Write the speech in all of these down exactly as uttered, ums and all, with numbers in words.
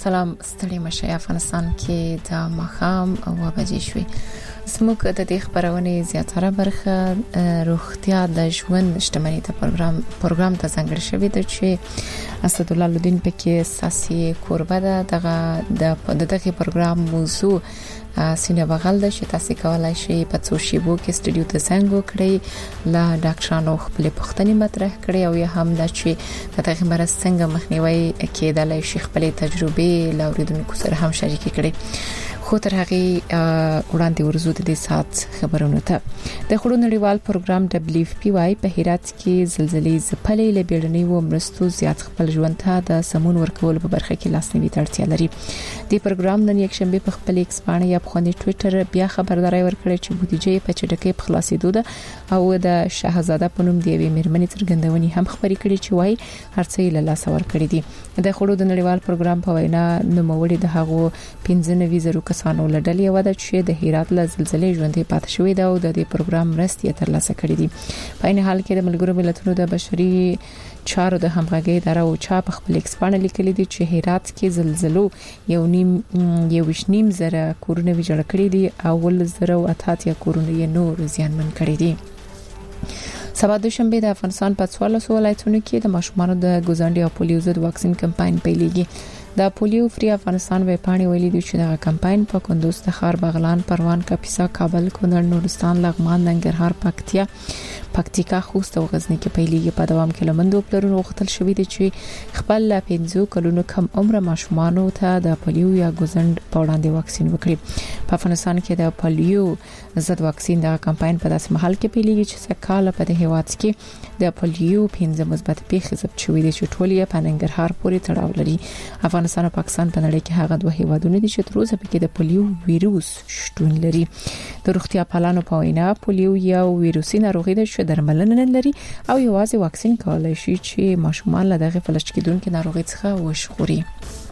سلام ستړي مشه افغانستان کې د مخام او بجې شوي سموک د دې خبرونه زیاتره برخه روغتیا د ژوند شتمنۍ ته پروګرام پروګرام ته څنګه شوی د چې اسد الله لودین پکې اساسي کوربه ده دغه د دغه پروګرام موضوع سینه بغل د چې تاسو کولای شئ په څو شیبو کې سټډیو ته څنګه کړئ لا ډاکټرانو خپل پوښتنې مطرح کړي او یا هم د چې دغه مرز څنګه مخنیوي کېدلای شي خپل تجربه لاوریدونکو سره هم شریک کړي خو تر هغه وړاندې ورزو د دې سات خبرونه ته د خړو نړیوال پروګرام دبليو اف پی واي په هرات کې زلزلې ځپلې لبیړنی و مرستو زیات خپل ژوند ته د سمون ورکول په برخه کې لاسنیوي ته اړتیا لري د پروګرام نن یک شنبه په خپل ایکس باندې یا په خوني ټوئیټر بیا خبرداري ورکړه چې بودیجه په چټکۍ په خلاصېدو ده او د شاهزاده پونم دی وی مېرمنې څرګندونې هم خبري کړې چې وای هرڅه له لاس ور کړې دي د خړو د نړیوال پروګرام په وینا نوموړي د هغو پنځه نوي زره کسانو لړل یو د چې د هرات له زلزلې ژوندې پاتې شوې ده او د دې پروګرام مرستې ترلاسه کړې دي په ان حال کې د ملګرو ملتونو د بشري چارو د همغږي اداره او چا په خپل ایکسپانډ لیکلي دي چې هرات کې زلزلو یو نیم یو وشنیم زره کورونه ویجاړ کړي دي او ول زره او اتاتیا کورونه یې نور زیانمن کړي دي سبا دوشنبه د افغانستان په څوارلس ولایتونو کې د ماشومانو د ګوزانډي او پولیو ضد واکسین کمپاین پیلېږي د پولیو فری افغانستان وې پاڼې ویلي دي چې د کمپاین په کندوز تخار بغلان پروان کاپیسا کابل کونړ نورستان لغمان ننګرهار پکتیا پکتیکا خوست او غزنی کې پیلېږي په دوام کې لمندو پلرونو وختل شوې دي چې خپل پنځو کلونو کم عمر ماشومانو ته د پولیو یا ګوزند په وړاندې واکسین وکړي په افغانستان کې د پولیو ضد واکسین د کمپاین په داسې محل کې پیلېږي چې سکهاله په د هیواد کې د پولیو پنځه مثبت پیښې ثبت شوې دي چې ټول یې په ننګرهار پورې تړاو لري افغانستان او پاکستان په نړۍ کې هغه دوه هیوادونه دي چې تر اوسه پکې د پولیو ویروس شتون لري د روغتیا پالانو په وینا پولیو یو ویروسي ناروغي ده چې درملنه نه لري او یوازې واکسین کولای شي چې ماشومان له دغه فلج کېدونکو ناروغي څخه وژغوري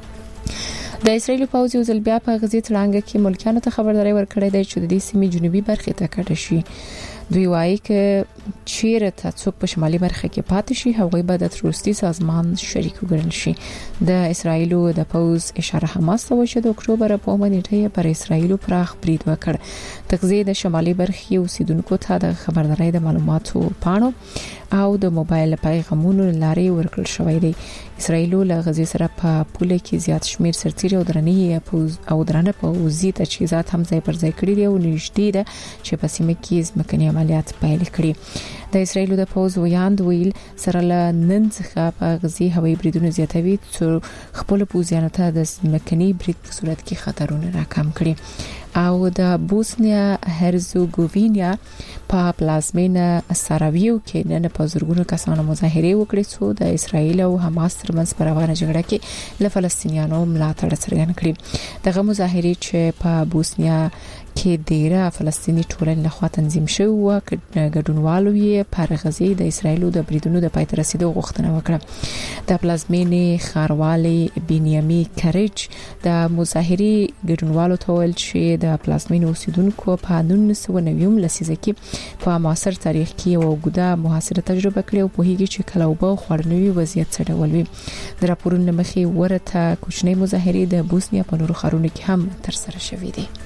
د اسرایل پوځ یو ځل بیا په غزې تړانګه کې ملکانو ته خبرداري ورکړې ده چې د دې سیمې جنوبي برخې ته کډه شي دوی وایي چې چیرته څوک په شمالي برخه کې پاتې شي هغوی به د تروریستي سازمان شریک وګڼل شي د اسرایل د پوځ اشاره حماس ته وشو د اکتوبر په باندې پر اسرایل پراخ برید وکړ تغذیه د شمالي برخې اوسیدونکو ته د خبرداري د معلوماتو پاڼو او د موبایل پیغامونو لارې ورکړل شوې دي اسرایل له غزې سره په پوله کې زیات شمیر سرتیري او درنې پوز او درنه پوزي تجهیزات هم ځای پر ځای کړی دي او نږدې ده چې په سیمه کې ځمکني عملیات پیل کړي د اسرایل د پوز ویاند ویل سره له نن څخه په غزې هوایي بریدونو زیاتوي چې خپل پوزیانو ته د ځمکني برید په صورت کې خطرونه راکم کړي او د بوسنیا هرزګوینیا په پلازمینه ساراویو کې نن په زورګونو کسانو مظاهره وکړې چې د اسرایل او حماس ترمنځ پر روانه جګړه کې له فلسطینیانو ملاتړ څرګند کړي دغه مظاهره چې په بوسنیا کې ډیره فلسطینی ټولنې لخوا تنظیم شوی و ګډونوالو یې پر غزې د اسرایل د بریدونو د پای ته رسیدو غوښتنه وکړه د پلازمینې خاروالي بنیامي کریج د مظاهري ګډونوالو ته ویل چې د پلازمینې اوسیدونکو په نولس سوه نوي لسیزه کې په معاصر تاریخ کې یو اوږده محاصره تجربه کړې او په هیڅ چې کله وبو خورنوي وضعیت څه ډول وي د راپورونو مخې ورته کوچنۍ مظاهري د بوسنیا په نورو ښارونو کې هم تر سره شوې دي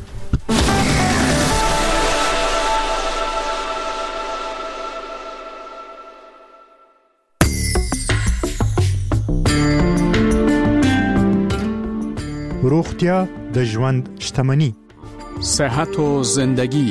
روغتیا د ژوند شتمنی صحت و زندگی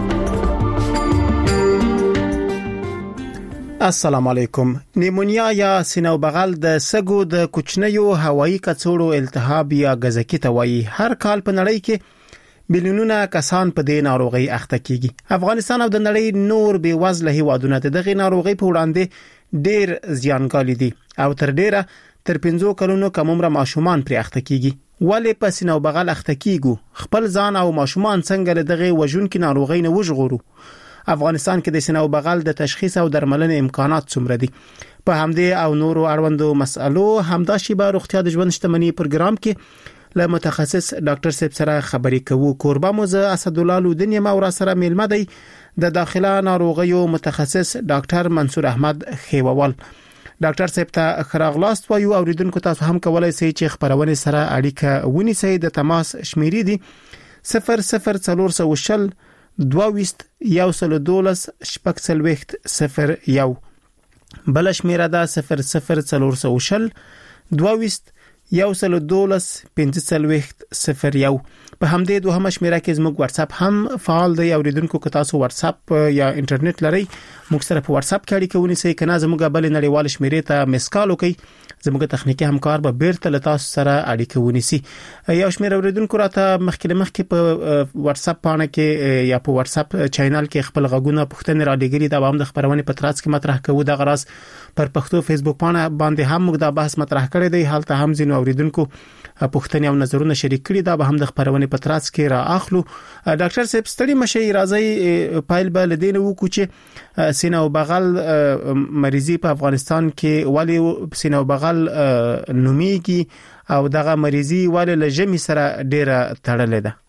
السلام علیکم نیمونیا یا سینه او بغل د سګو د کوچنیو هوایی کڅوړو التهاب یا غزکی ته وایي هر کال په نړۍ کې بلیونونه کسان په دې ناروغي اخته کیږي افغانستان او د نړۍ نور به وزله هیوادونه دغه ناروغي په وړاندې ډیر زیانګالي دي او تر ډیره تر پنځو کلونو کم عمر ماشومان پر اخته کیږي ولې په سینه او بغل اخته کیږي خپل ځان او ماشومان څنګه له دغه وژونکو ناروغي نه وژغورو افغانستان کې د سینه او بغل د تشخیص او درملنې امکانات څومره دي په همدې او نورو اړوندو مسالو همدا شی به روغتیا د ژوند شتمنۍ پروګرام کې له متخصص ډاکټر صاحب سره خبرې کوو کوربه مو زه اسد الله لودین یم او سره میلمه دی د داخله ناروغیو متخصص ډاکټر منصور احمد خیووال ډاکټر صاحب ته خراغلاست وایو اوریدونکو تاسو هم کولای شئ چې خبرونه سره اړیکه ونیسئ د تماس شمیرې دي صفر صفر څلور سوه شل دوه ویشت یو سل دولس شپږ څلوېښت صفر یو بل شمیره ده صفر صفر څلور سوه شل دوه ویشت یو سل دولس پنځه څلوېښت صفر یو په همدې دوه شمیره کې زموږ واتس اپ هم فعال دی اوریدونکو که تاسو واتس اپ یا انټرنیټ لرئ موږ سره په واتس اپ کې اړیکه ونیسئ کنه زموږ بل نړیوال شمیرې ته میس کال وکړئ زموږ تخنیکی همکار به بیرته له تاسو سره اړیکه ونیسي یو شمېر اوریدونکو راته مخکې مخکې په واتس اپ باندې کې یا په واتس اپ چینل کې خپل غږونه پوښتنې را لګري دا هم د خبرونه په ترڅ کې مطرح کوو د غراس پر پښتو فیسبوک باندې هم موږ دا بحث مطرح کړی دی حالته هم ځینو اوریدونکو پوښتنې او نظرونه شریک کړي دا به هم د خبرونه په ترڅ کې را اخلو ډاکټر صاحب ستړي مشي راځي پایل به لدین وکړو چې سینه او بغل مریضي په افغانستان کې ولی سینه او بغل نوميږي او دغه مریضي ولی لجمی سره ډیره تړلې ده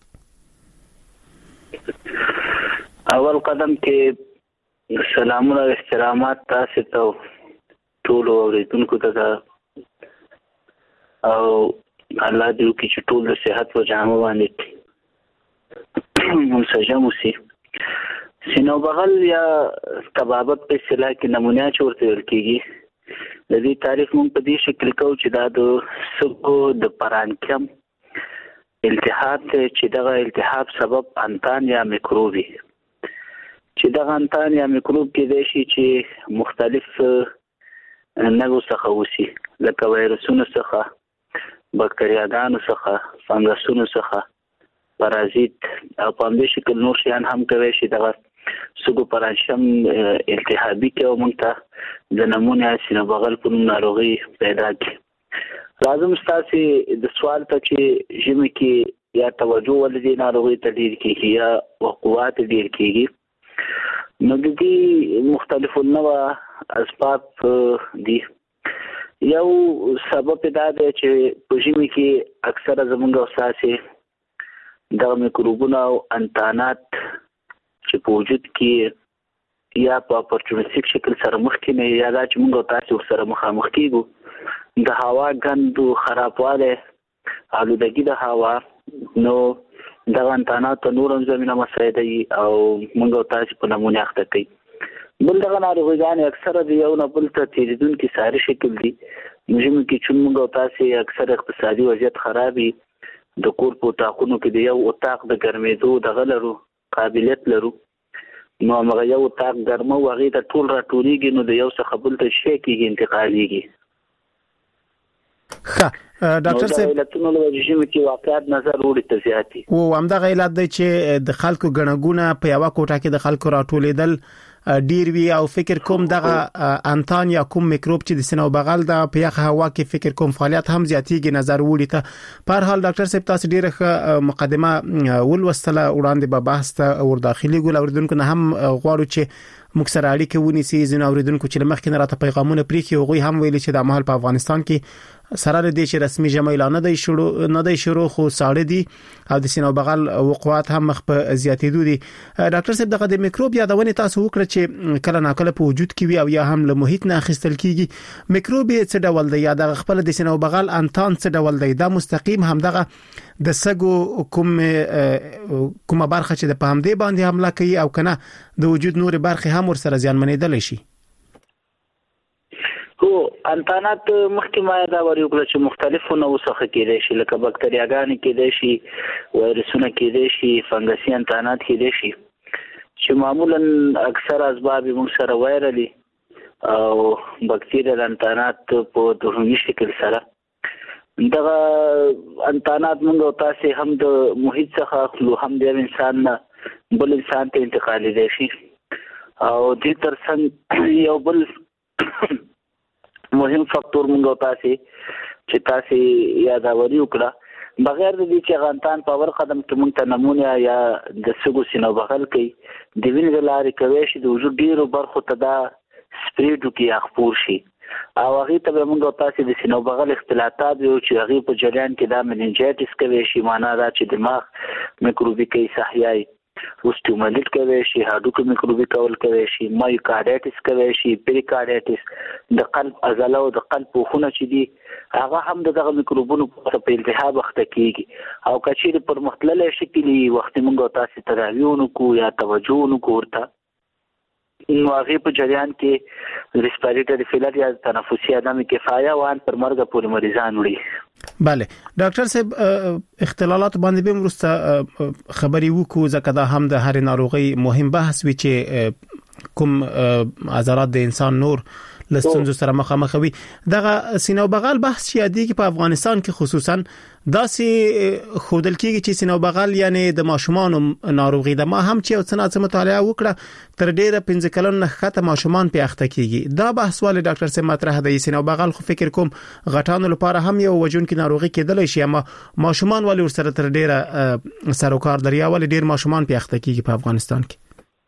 اول قدم کې سلامونه او احترامات تاسو ته ټول اوریدونکو ته او الله دې وکړي چې ټول د صحت په جامه باندې منسجم وي سینه بغل یا طبابت په اصطلاح کې نمونه چورته ویل کېږي د دې تعریف مونږ په دې شکل کوو چې دا د سږو د پرانکیم التهاب چې دغه التهاب سبب انتان یا میکروبي چې دغه انتان یا میکروب کې د شي چې مختلف نغو څخه وسی لکه وایرسونو څخه بکتریاګانو څخه فنګسونو څخه پارازیت او په دې شکل نور شیان هم کوي چې دغه سږو پرانشم التهابي کې او مونږ ته د نمونه سینه بغل په نوم ناروغي پیدا کی لازم ستاسي د سوال ته چې ژمه کې یا توجه ولدي ناروغي ته ډیر کیږي یا وقوات ډیر کیږي نو د دې مختلفو نوع اسباب دي یو سبب دا دی چې په ژمي کې اکثره زمونږ اساسي د میکروبونو او انتانات چې په وجود کې یا په اپورتونیستیک شکل سره مخ کې نه یا دا چې موږ تاسو سره مخامخ کیږو د هوا ګند او خرابواله آلودګي د هوا نو د انتانات نورم زمينه مسایده او موږ تاسو په نمونه اخته کوي بل دغه ناروغان اکثره د یو نه بل ته تیریدونکو ساري شکل دي مهم کې چې موږ تاسو اکثر اقتصادي وضعیت خرابي د کور په تاخونو کې د یو اتاق د ګرمېدو د غلرو قابلیت لرو نو هغه یو اتاق ګرمه وغه د ټول راټولېږي نو د یو څخه بل ته شي کېږي انتقالېږي ښه ډاکټر صاحب علتونو له وجې کې واقعیت نظر وړي ته زیاتی او همدغه علت دی چې د خلکو غنغونه په یو کوټه کې د خلکو راټولېدل ډیر وی او فکر کوم دغه انتان یا کوم میکروب چې د سینه او بغل د په یخ هوا کې فکر کوم فعالیت هم زیاتیږي نظر وړي ته په هر حال ډاکټر صاحب تاسو ډیره مقدمه ولوستله وړاندې به بحث ته ور داخلي ګول اوریدونکو نه هم غواړو چې موږ سره اړیکه ونیسي زین اوریدونکو چې مخکې نه راته پیغامونه پریخي او غوي هم ویلي چې د مهال په افغانستان کې سره د دې چې رسمي جمع اعلان نه دی شروع نه دی شروع خو ساړه دي او د سینه بغل وقوعات هم مخ په زیاتېدو دي ډاکټر صاحب دغه د میکروب یادونه تاسو وکړه چې کله ناکله په وجود کې وي او یا هم له محیط نه اخیستل کیږي میکروب څه ډول دی یا د خپل د سینه بغل انتان څه ډول دی دا مستقیم هم دغه د سګو کوم کومه برخه چې د پام دی باندې حمله کوي او کنه د وجود نور برخه هم ور سره زیانمنېدل شي هو انتانات مخکې ما دا وری وکړه چې مختلفو نوع څخه کېدای شي لکه بکتریاګانې کېدای شي وایرسونه کېدای شي فنګسي انتانات کېدای شي چې معمولا اکثر اسباب موږ سره وایرلي او بکتریال انتانات په دهني شکل سره دغه انتانات موږ تاسو هم د محیط څخه خلو هم د انسان نه بل انسان ته انتقالي دي شي او د ترڅنګ یو بل مهم فاکتور موږ تاسو چې تاسو یادوري وکړه بغیر د دې چې غانتان په ور قدم کې موږ ته نمونه یا د سګو سینو بغل کې د وینې لارې کوي چې د وجود ډیرو برخو ته دا سپریډو کې خپور شي او هغه ته موږ تاسو د سینو بغل اختلاطات یو چې هغه په جریان کې دا مننجایټس کوي شي معنا دا چې دماغ میکروبیکي صحیحي اوستیومالیټ کوي شي، هډوکو میکروبي کول کوي شي، مایوکارډایټس کوي شي، پیریکارډایټس د قلب عضله او د قلب پوښونه چې دي هغه هم دغه میکروبونو په التهاب اخته کیږي. او کچېر پر مختلفه شکلي وخت موږ تاسو تداویونو کو یا توجهونو کو ورته نو هغه په جریان کې ریسپیریټری فیلر یا تنفسي عدم کفایه وان پر مرګ پورې مریضان وړي. بله ډاکټر صاحب اختلالات باندې به مرسته خبري وکړو ځکه دا هم د هر ناروغي مهم بحث وي چې کوم عضلات د انسان نور لستونزو سره مخامخ وي. دغه سینه او بغل بحث چې یادېږي په افغانستان کې خصوصا داسې خودل کېږي چې سینه او بغل یعنی د ماشومان ناروغي ده. ما هم چې یو څه نه مطالعه وکړه تر ډیره پنځه کلن نه خاطه ماشومان په اخته کېږي. دا بحث ولې ډاکټر صاحب مطرح دی؟ سینه او بغل خو فکر کوم غټانو لپاره هم یو وجون کې ناروغي کېدلی شي، اما ماشومان ولې ورسره تر ډیره سروکار لري؟ ولې ډیر ماشومان په اخته کېږي په افغانستان کې؟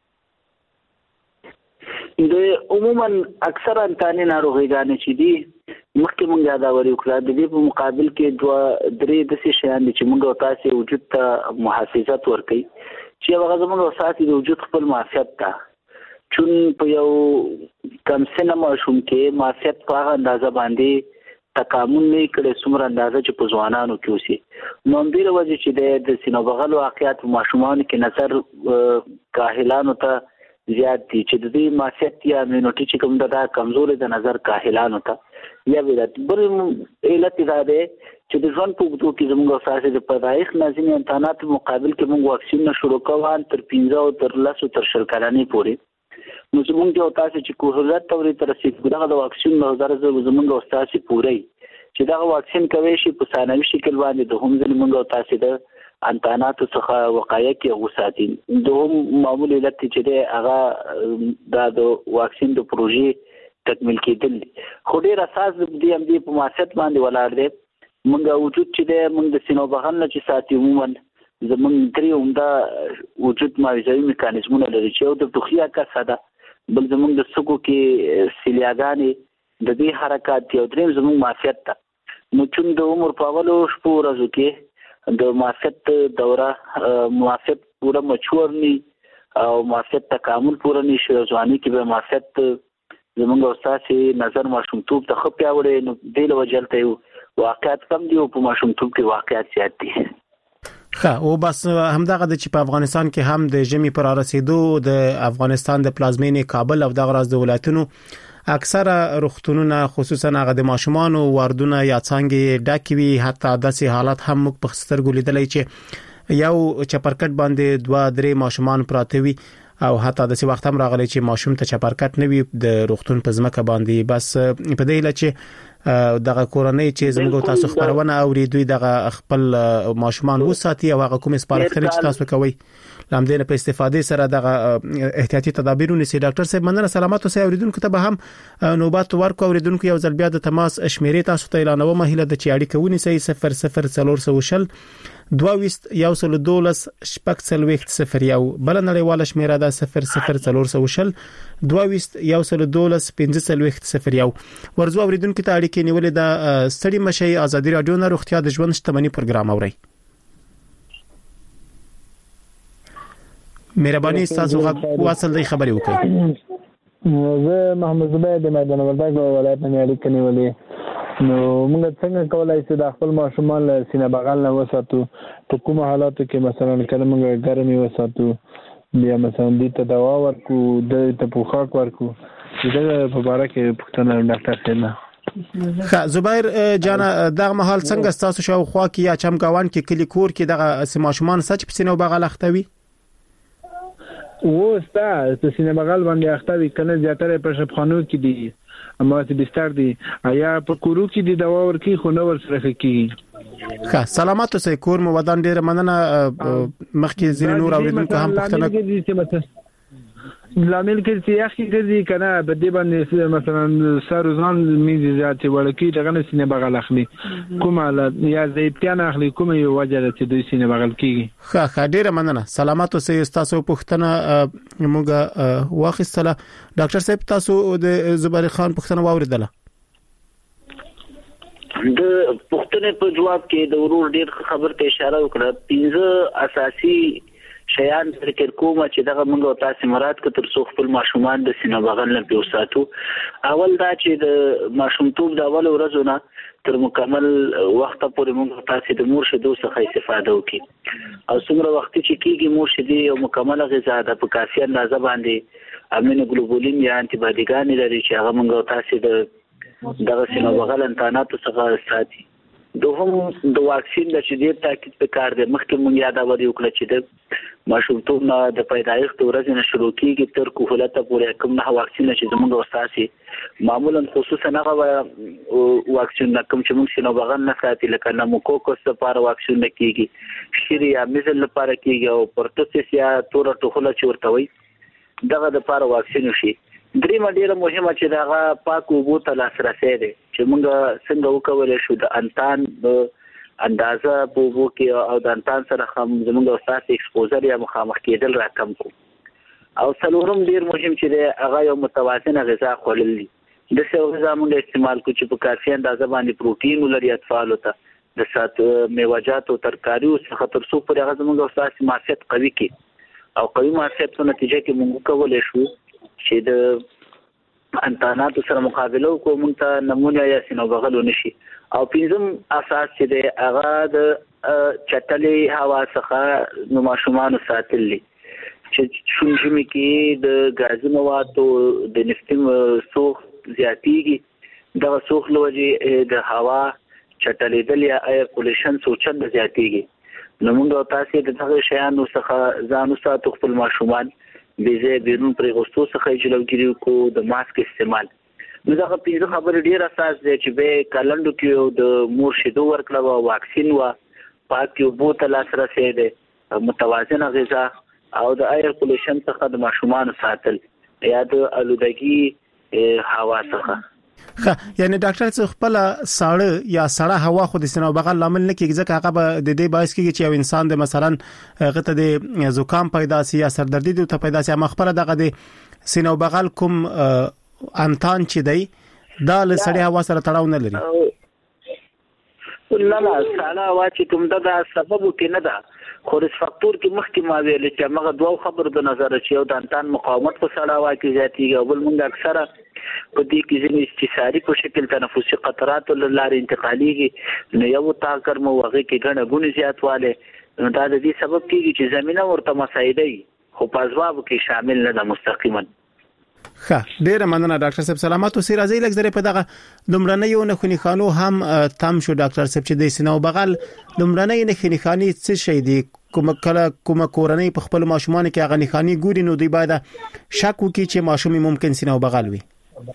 د عموما اکثر انتاني ناروغیګان چې دي مخکې مونږ یاداوري وکړه، د دې په مقابل کې دوه درې داسې شیان دي چې مونږ تاسو وجود ته محافظت ورکړي چې هغه زموږ اساسي د وجود خپل معافیت ته چون په یو کم سنه ماشوم کې معافیت په هغه اندازه باندې تکامل نه کړي څومره اندازه چې په ځوانانو کې اوسي. نو ډیره وجه چې د سینه بغل واقعیت ماشومان کې نظر کاهلانو ته زیات دي چې د دې معافیت یا امینوټي چې کوم د کمزوري د نظر کاهلانو ته یا ویلات بل علت دا ده چې د ژوند په وګړو کې زموږ اساسي د پیدایښت نازني امکانات مقابل کې موږ واکسین شروع کوو تر پنځه او تر لس او تر شل کلنې پورې. نو زموږ یو تاسو چې کوهلت توري تر رسیدو دغه د واکسین نظر زموږ اساسي پوري چې دغه واکسین کوي شي په ثانوي شکل باندې د هم زموږ تاسو د انتاناتو څخه وقایه کې وساتي. دوهم معمولی علت چې ده هغه د واکسین د پروژې تکمیل کېدل خو ډیر اساس د ام دی په ماسټ باندې ولاړ دی. موږ وجود چې ده موږ د سینو بغل نه چې ساتي عموما زمونږ درې عمده وجود معاوضوي میکانیزمونه لري چې د توخیا کا ساده بل زمونږ د سکو کې سیلیاګانې د دې حرکت یو دریم زمونږ معافیت ته نو چون د عمر په اولو شپو ورځو کې د معافیت دوره معافیت پورا مچور ني او معافیت تکامل پورا نشي ځواني کې به معافیت زمونږ استاسي نظر ماشومتوب ته خپیا وړي نو د لوجلته واقعیت کم دی او په ماشومتوب کې واقعیت زیات دي. ښه او بس همدغه د چې په افغانستان کې هم د جمی پر رسیدو د افغانستان د پلازمینې کابل او دغه راز د ولایتونو اکثره روغتونونه خصوصا هغه د ماشومان او واردونه یا څنګه ډاکوي حتی داسې حالت هم مخ په سترګو لیدلای چې یو چپرکټ باندې دوه درې ماشومان پراته وي او حتی داسې وخت هم راغلی چې ماشوم ته چپرکټ نه وي د روغتون په ځمکه باندې. بس په دې لچ دغه کورنۍ چې زموږ تاسو خبرونه اوري دوی دغه خپل ماشومان وساتي او هغه کوم سپارښتنه چې تاسو کوي لامدینه په استفاده سره دغه احتیاطي تدابیرونه سي. ډاکټر صاحب مننه سلامات اوسئ. اوریدونکو ته به هم نوبات ورکو. اوریدونکو یو ځل بیا د تماس شمیرې تاسو ته اعلانوم مهله د چې اړیکه ونیسئ صفر صفر څلور سو شل دوه وست یو سل دولس شپږ څلوېښت صفر یو بل نړیواله شمیره ده صفر صفر څلور سو شل دوه وست یو سل دولس پنځه څلوېښت صفر یو. ورځو اوریدونکو ته اړیکې نیولې د ستړي مشي ازادي رادیو نه روغتیا د ژوند شتمنۍ پروګرام اوري. مهرباني تاسو واصل دی خبري وکړئ. زه محمد زبیر د میدان وردګ ولایت نه اړیکې نیولې. نو موږ څنګه کولای شو د خپل ماشومان له سینه بغل نه وساتو په کوم حالاتو کې مثلا کله موږ ګرمي وساتو بیا مثلا د ته دوا ورکو د ته پوښاک ورکو دا په اړه کې پښتنه ډاکټر سینا. ښه زبیر جان دغه محل څنګه تاسو شاو خوا کې یا چمګاوان کې کلی کور کې دغه ماشومان سچ په سینه بغل اختوي و ستا په سینه بغل باندې اختوي کنه زیاتره په شپخانو کې دي اما چې بستر دي آیا په کورو کې دي دوا ورکی خو نو ورسره کې. ښه سلامات اوسئ. کور مو ودان ډیر مننه. مخکې زین نور اوریدونکو هم پښتنه لامل کې چې اخی ګرځي کنه په دې باندې مثلا سر ځان میږي ذات ورکی دغه نه سینه بغل اخلي کومه یا زیبتان اخلي کومه یو وجه چې دوی سینه بغل کیږي. ښه ښه ډیر مننه. سلامات اوسئ. تاسو پښتنه موږ واخیستله. ډاکټر صاحب تاسو د زبیر خان پښتنه واوریدله؟ د پښتنه په جواب کې د ورور ډیر خبر ته اشاره وکړه. پنځه اساسي شیان ذکر کوم چې دغه موږ تاسو مراد ک تر څو خپل ماشومان د سینه بغل نه پیوساتو. اول دا چې د ماشومتوب د اول ورځو نه تر مکمل وخت پورې موږ تاسو د مور شیدو څخه استفاده وکړي او څومره وخت چې کیږي مور شیدې او مکمل غذا د په کافي اندازه باندې امینو ګلوبولین یا انټي باډیګان لري چې هغه موږ تاسو د دغه سینه بغل انتاناتو څخه ساتي. دوهم د واکسین د شدید تاکید په کار دی. مخکې مونږ یاداوري وکړه چې د ماشومتوب نه د پیدایښت ورځې نه شروع کیږي تر کهولت پورې کوم نه واکسین چې زموږ استاسي معمولا خصوصا هغه واکسین کوم چې موږ سینو بغل نه ساتي لکه نموکوکوس لپاره واکسین نه کیږي، شری یا میزل لپاره کیږي او پرتوسیس یا تور ټوخله چې ورته وي دغه د لپاره واکسین شي. درې مډیره مهمه چې دغه پاک اوبو ته لاسرسي دی چې موږ څنګه وکولای شو د انتان د اندازه په اوبو کې او د انتان سره هم زموږ استاد ایکسپوزر یا مخامخ کېدل راکم کو. او څلورم ډیر مهم چې دی هغه یو متوازنه غذا خورل دي. د څه غذا موږ استعمال کو چې په کافي اندازه باندې پروتین ولري اطفال ته د سات میوه‌جات او ترکاریو څخه تر څو پر هغه زموږ استاد معافیت قوي کی او قوي معافیت په نتیجه کې موږ کولای شو چې د انتاناتو سره مقابله وکړو موږ ته نمونه یا سینو بغل ونشي. او پنځم اساس چې د هغه د چټلې هوا څخه نو ماشومان ساتل دي چې شونجمي کې د غازي موادو د نفتیم سوخ زیاتېږي د سوخ لوجه د هوا چټلېدل یا ایر پولیشن سوچن زیاتېږي. نو موږ تاسو د دغه شیانو څخه ځان ساتو خپل ماشومان بیزه بیرون پر غوستو څخه جلوګیری کو د ماسک استعمال. نو دا په خبره ډیر اساس دی چې به کلندو کې د مور شیدو ورکړه او واکسین وا پاک یو بوتل لاسرسي دی متوازنه غذا او د ایر پولیشن څخه د ماشومان ساتل یا د الودګي هوا څخه. خا یعنی ډاکټر څه خپل ساړه یا سړه هوا خو د سینو بغل لامل نه کیږي ځکه هغه د دې باعث کیږي چې یو انسان د مثلا غته د زکام پیدا سي یا سردردي ته پیدا سي مخبره دغه د سینو بغل کوم انتان چې دی دا له سړې هوا سره تړاو نه لري. نه نه ساړه هوا چې کوم دا سبب کې نه ده خو د فاکتور کې مخکې ما ویل چې موږ دوه خبر د نظر چې یو د انتان مقاومت په سړه هوا کې زیاتېږي او بل موږ اکثره په دې کې ځینې استثاري په شکل تنفسي قطرات لاره انتقاليږي نو یو تاکر مو هغه کې غنه غونې زیاتواله نو دا د دې سبب کېږي چې زمينه ورته مسایدي خو په اسباب کې شامل نه ده مستقیما. ښه ډیره مننه ډاکټر صاحب سلامات او سیر ازي لږ زره په دغه لمړنۍ یو نه خوني خانو هم تام شو ډاکټر صاحب چې د سینو بغل لمړنۍ نه خوني خاني څه شي دي کوم کله کوم کورنۍ په خپل ماشومان کې هغه نه خاني ګوري نو دی باید شک وکړي چې ماشومي ممکن سینو بغل وي.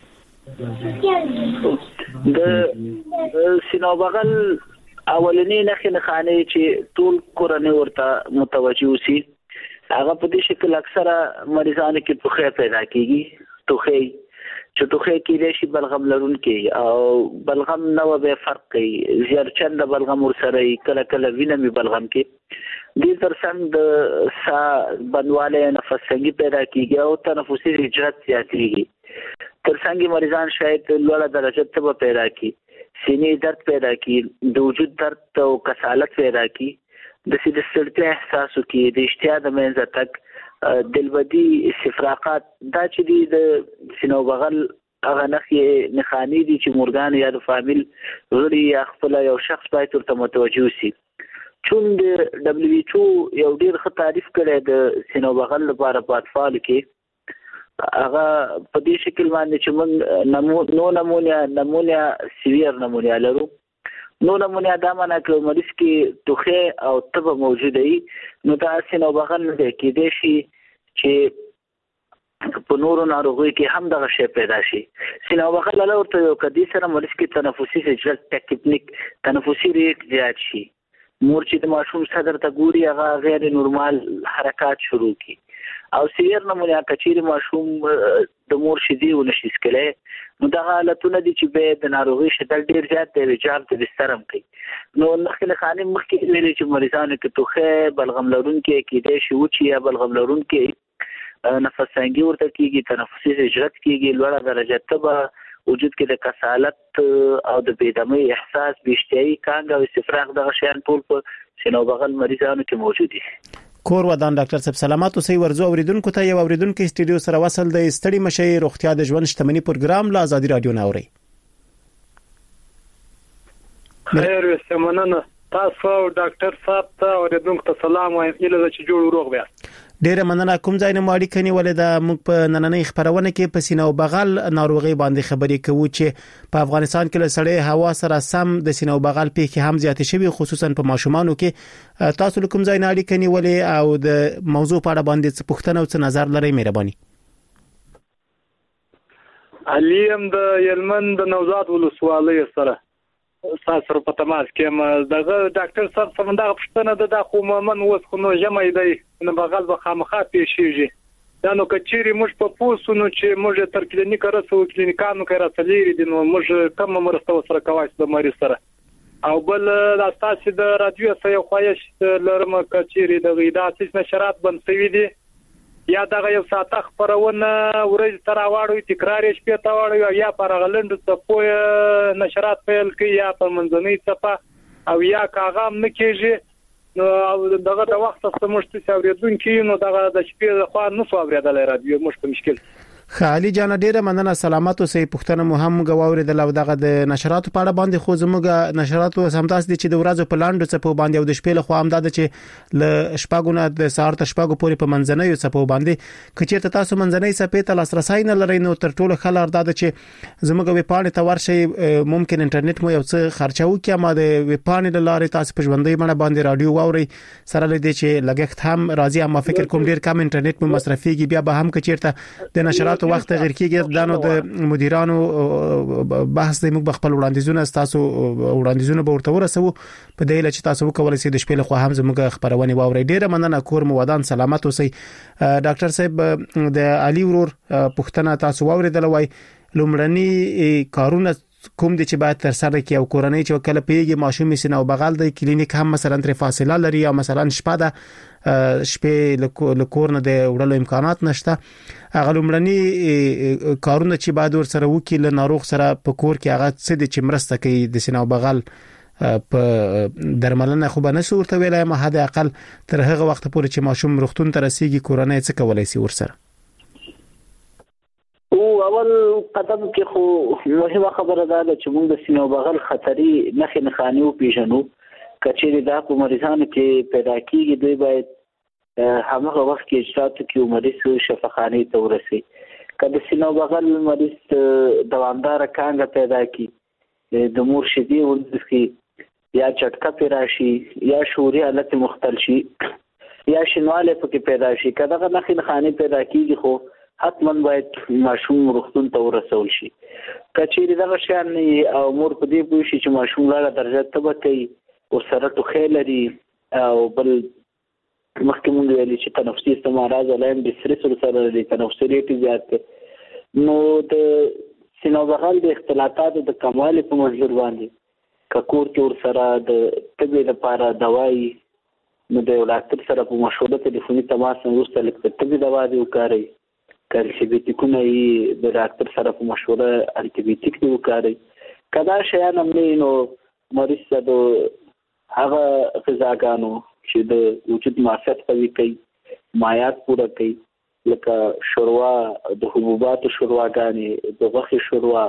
د سینو بغل اولنی نه خوني خاني چې ټول کورنۍ ورته متوجي وسی هغه په دې شکل اکثره مریضانو کې توخه پیدا کیږي. توخه چې توخه کې لشي بلغم لرون کې او بلغم نو به فرق کوي زیات چند بلغم ور سره کله کله وینمي بلغم کې دې ترڅنګ د سا بنواله نفس څنګه پیدا کیږي او تنفسي رجحت زیاتېږي. ترڅنګ مریضان شاید لوړه درجه ته پیدا کی سینې درد پیدا کی د وجود درد او کسالت پیدا کی د سید سړتیا احساسو کې د اشتیا د منځ تک دلبدي استفراقات دا چې د سینو بغل هغه نخې نخانی دي چې مورګان یا د فامیل غړي یا خپل یو شخص باید ورته متوجه شي. چون د دبليو ایچ او یو ډیر ښه تعریف کړی د سینو بغل لپاره په اطفال کې هغه په دې شکل باندې چې موږ نو نمونیا نمونیا سیویر نمونیا لرو. نو نمونه دا معنا کوي مریض کې توخه او تب موجوده وي نو دا سینو بغل نه کې دي شي چې په نورو ناروغي کې هم دغه شی پیدا شي. سینو بغل له ورته یو کدي سره مریض کې تنفسي سجل ټیکنیک تنفسي ریټ زیات شي. مور چې د ماشوم صدر ته ګوري هغه غیر نورمال حرکات شروع کی او سیر نمونه کچیر ماشوم د مور شدي ونشي سکله نو دا حالتونه دي چې به د ناروغي شدت ډیر زیات دی رجال ته بسترم کوي. نو نخله خانه مخکې ویلي چې مریضانو کې توخه بلغم لرون کې کې د شو چې یا بلغم لرون کې نفس څنګه ورته کېږي تنفسي رجحت کېږي لوړه درجه ته وجود کې د کسالت او د بيدمي احساس بشتي کانګ او استفراغ دغه شیان ټول په سینو بغل مریضانو کې موجود دي. کور ودان ډاکټر صاحب سلامات اوسئ. ورزو اوریدونکو ته یو اوریدونکو استډیو سره وصل د استړي مشي روغتیا د ژوند شتمنۍ پروګرام له آزادي رادیو ناوري. خیر وسمننه تاسو ډاکټر صاحب ته اوریدونکو ته سلام وایم. اله چې جوړ روغ بیا. ډیره مننه. کوم ځای نه ماړی کني ولې د موږ په نننۍ خبرونه کې په سینه او بغل ناروغي باندې خبرې کوو چې په افغانستان کې له سړې هوا سره سم د سینه او بغل پیښې هم زیات شوي خصوصا په ماشومانو کې. تاسو له کوم ځای نه اړیکه نیولې او د موضوع په اړه باندې څه پوښتنه او څه نظر لرئ مهرباني؟ علیم د یلمن د نوزاد ولسوالۍ سره ساسر په تماس کې دغه ډاکټر صاحب څنګه د پښتنه د خو مومن اوس خو نو جمعي دی نه بغل به خامخا پیښیږي. دا نو کچيري موږ په پوسونو چې موږ تر کلینیک رسو کلینیکانو کې راځلې دي نو موږ کوم مرسته سره کوي د مریض سره او بل د اساسي د رادیو سره یو خواهش لرم کچيري د غیداتي نشرات بنسوي دي یا دغه یو ساعت خبرونه ورځ تر واړو تکرار شپې تا واړو یا پر غلند څه پوهه نشرات پیل کوي یا په منځنۍ صفه او یا کاغام نه کېږي نو دغه د وخت څخه مشت اوریدونکو نو دغه د شپې د خوا نه سو اوریدل رادیو مش په مشکل. خالي جان ډیره مننه. سلامات اوسئ. پښتنه مو هم غواړي د دغه د نشراتو په اړه باندې خو زموږ نشراتو سمداس دي چې د ورځو په لاندو څه په باندې او د شپې له خوا هم د چې ل شپګونه د سهار ته شپګو پورې په منځنۍ څه په باندې کچېرته تاسو منځنۍ څه په لاسرسي نه لرئ نو تر ټولو خلار د چې زموږ وی پاڼې ته ورشي ممکن انټرنیټ مو یو څه خرچاو کې ما د وی پاڼې لارې تاسو په ژوندۍ مړه باندې رادیو واوري سره لدې چې لګښت هم راځي اما فکر کوم ډیر کم انټرنیټ مو مصرفيږي بیا به هم کچېرته د نشرات وخت غیر کېږي دانو د مدیرانو بحث د موږ خپل وړاندیزونه تاسو وړاندیزونه به ورته ورسو په دې لچ تاسو وکولای شئ د شپې له خوا هم زموږ خبرونه واوري. ډیره مننه. کور مو ودان سلامات اوسئ. ډاکټر صاحب د علي ورور پښتنه تاسو واوریدل وای لومړني کارونه کوم دي چې باید تر سره کې او کورنۍ چې کله پیږي ماشوم سینه او بغل د کلینیک هم مثلا تر فاصله لري یا مثلا شپه ده شپې لکور نه د وړلو امکانات نشته هغه لومړني کارونه چې باید ور سره وکړي له ناروغ سره په کور کې هغه څه دي چې مرسته کوي د سینه او بغل په درملنه خو به نه صورت ویلای ما حد اقل تر هغه وخت پورې چې ماشوم روغتون ته رسیږي کورنۍ څه کولای شي ور سره؟ او اول قدم کې خو مهمه خبره ده چې موږ د سینو بغل خطري نخې نخاني او پیژنو کچېری دا په مریضانو کې پیدا کیږي دوی باید هغه وخت کې اجازه کې مریض شفاخانه ته ورسي. کله سینو بغل مریض دوامدار کانګه پیدا کی د مور شدي ورسي یا چټکا پیراشي یا شوري حالت مختل شي یا شنواله پکې پیدا شي کله نخې نخاني پیدا کیږي خو حتما باید ماشوم روغتون ته ورسول شي. کچېری دغه شان او مور په دې پوه شي چې ماشوم لاله درجه تبه کوي او سره ټوخې لري او بل مخکې مونږ ویلي چې تنفسي استمراض علائم د سټرس سره د تنفسي ریټ زیات دی نو د سینو بغل د اختلاطاتو د کموالي په منظور باندې ککور کې ور سره د طبي لپاره دوايي نو د ډاکټر سره په مشوره ټلیفوني تماس وروسته لیکل طبي دوا دی وکاري کلسیبیټیکونه یې د ډاکټر سره په مشوره انټي بیوټیک دی وکاري کدا شیان هم نو مریض ته د هغه غذاګانو چې د وجود معافیت قوي کوي مایعات پوره کوي لکه شوروا د حبوباتو شورواګانې د غوښې شوروا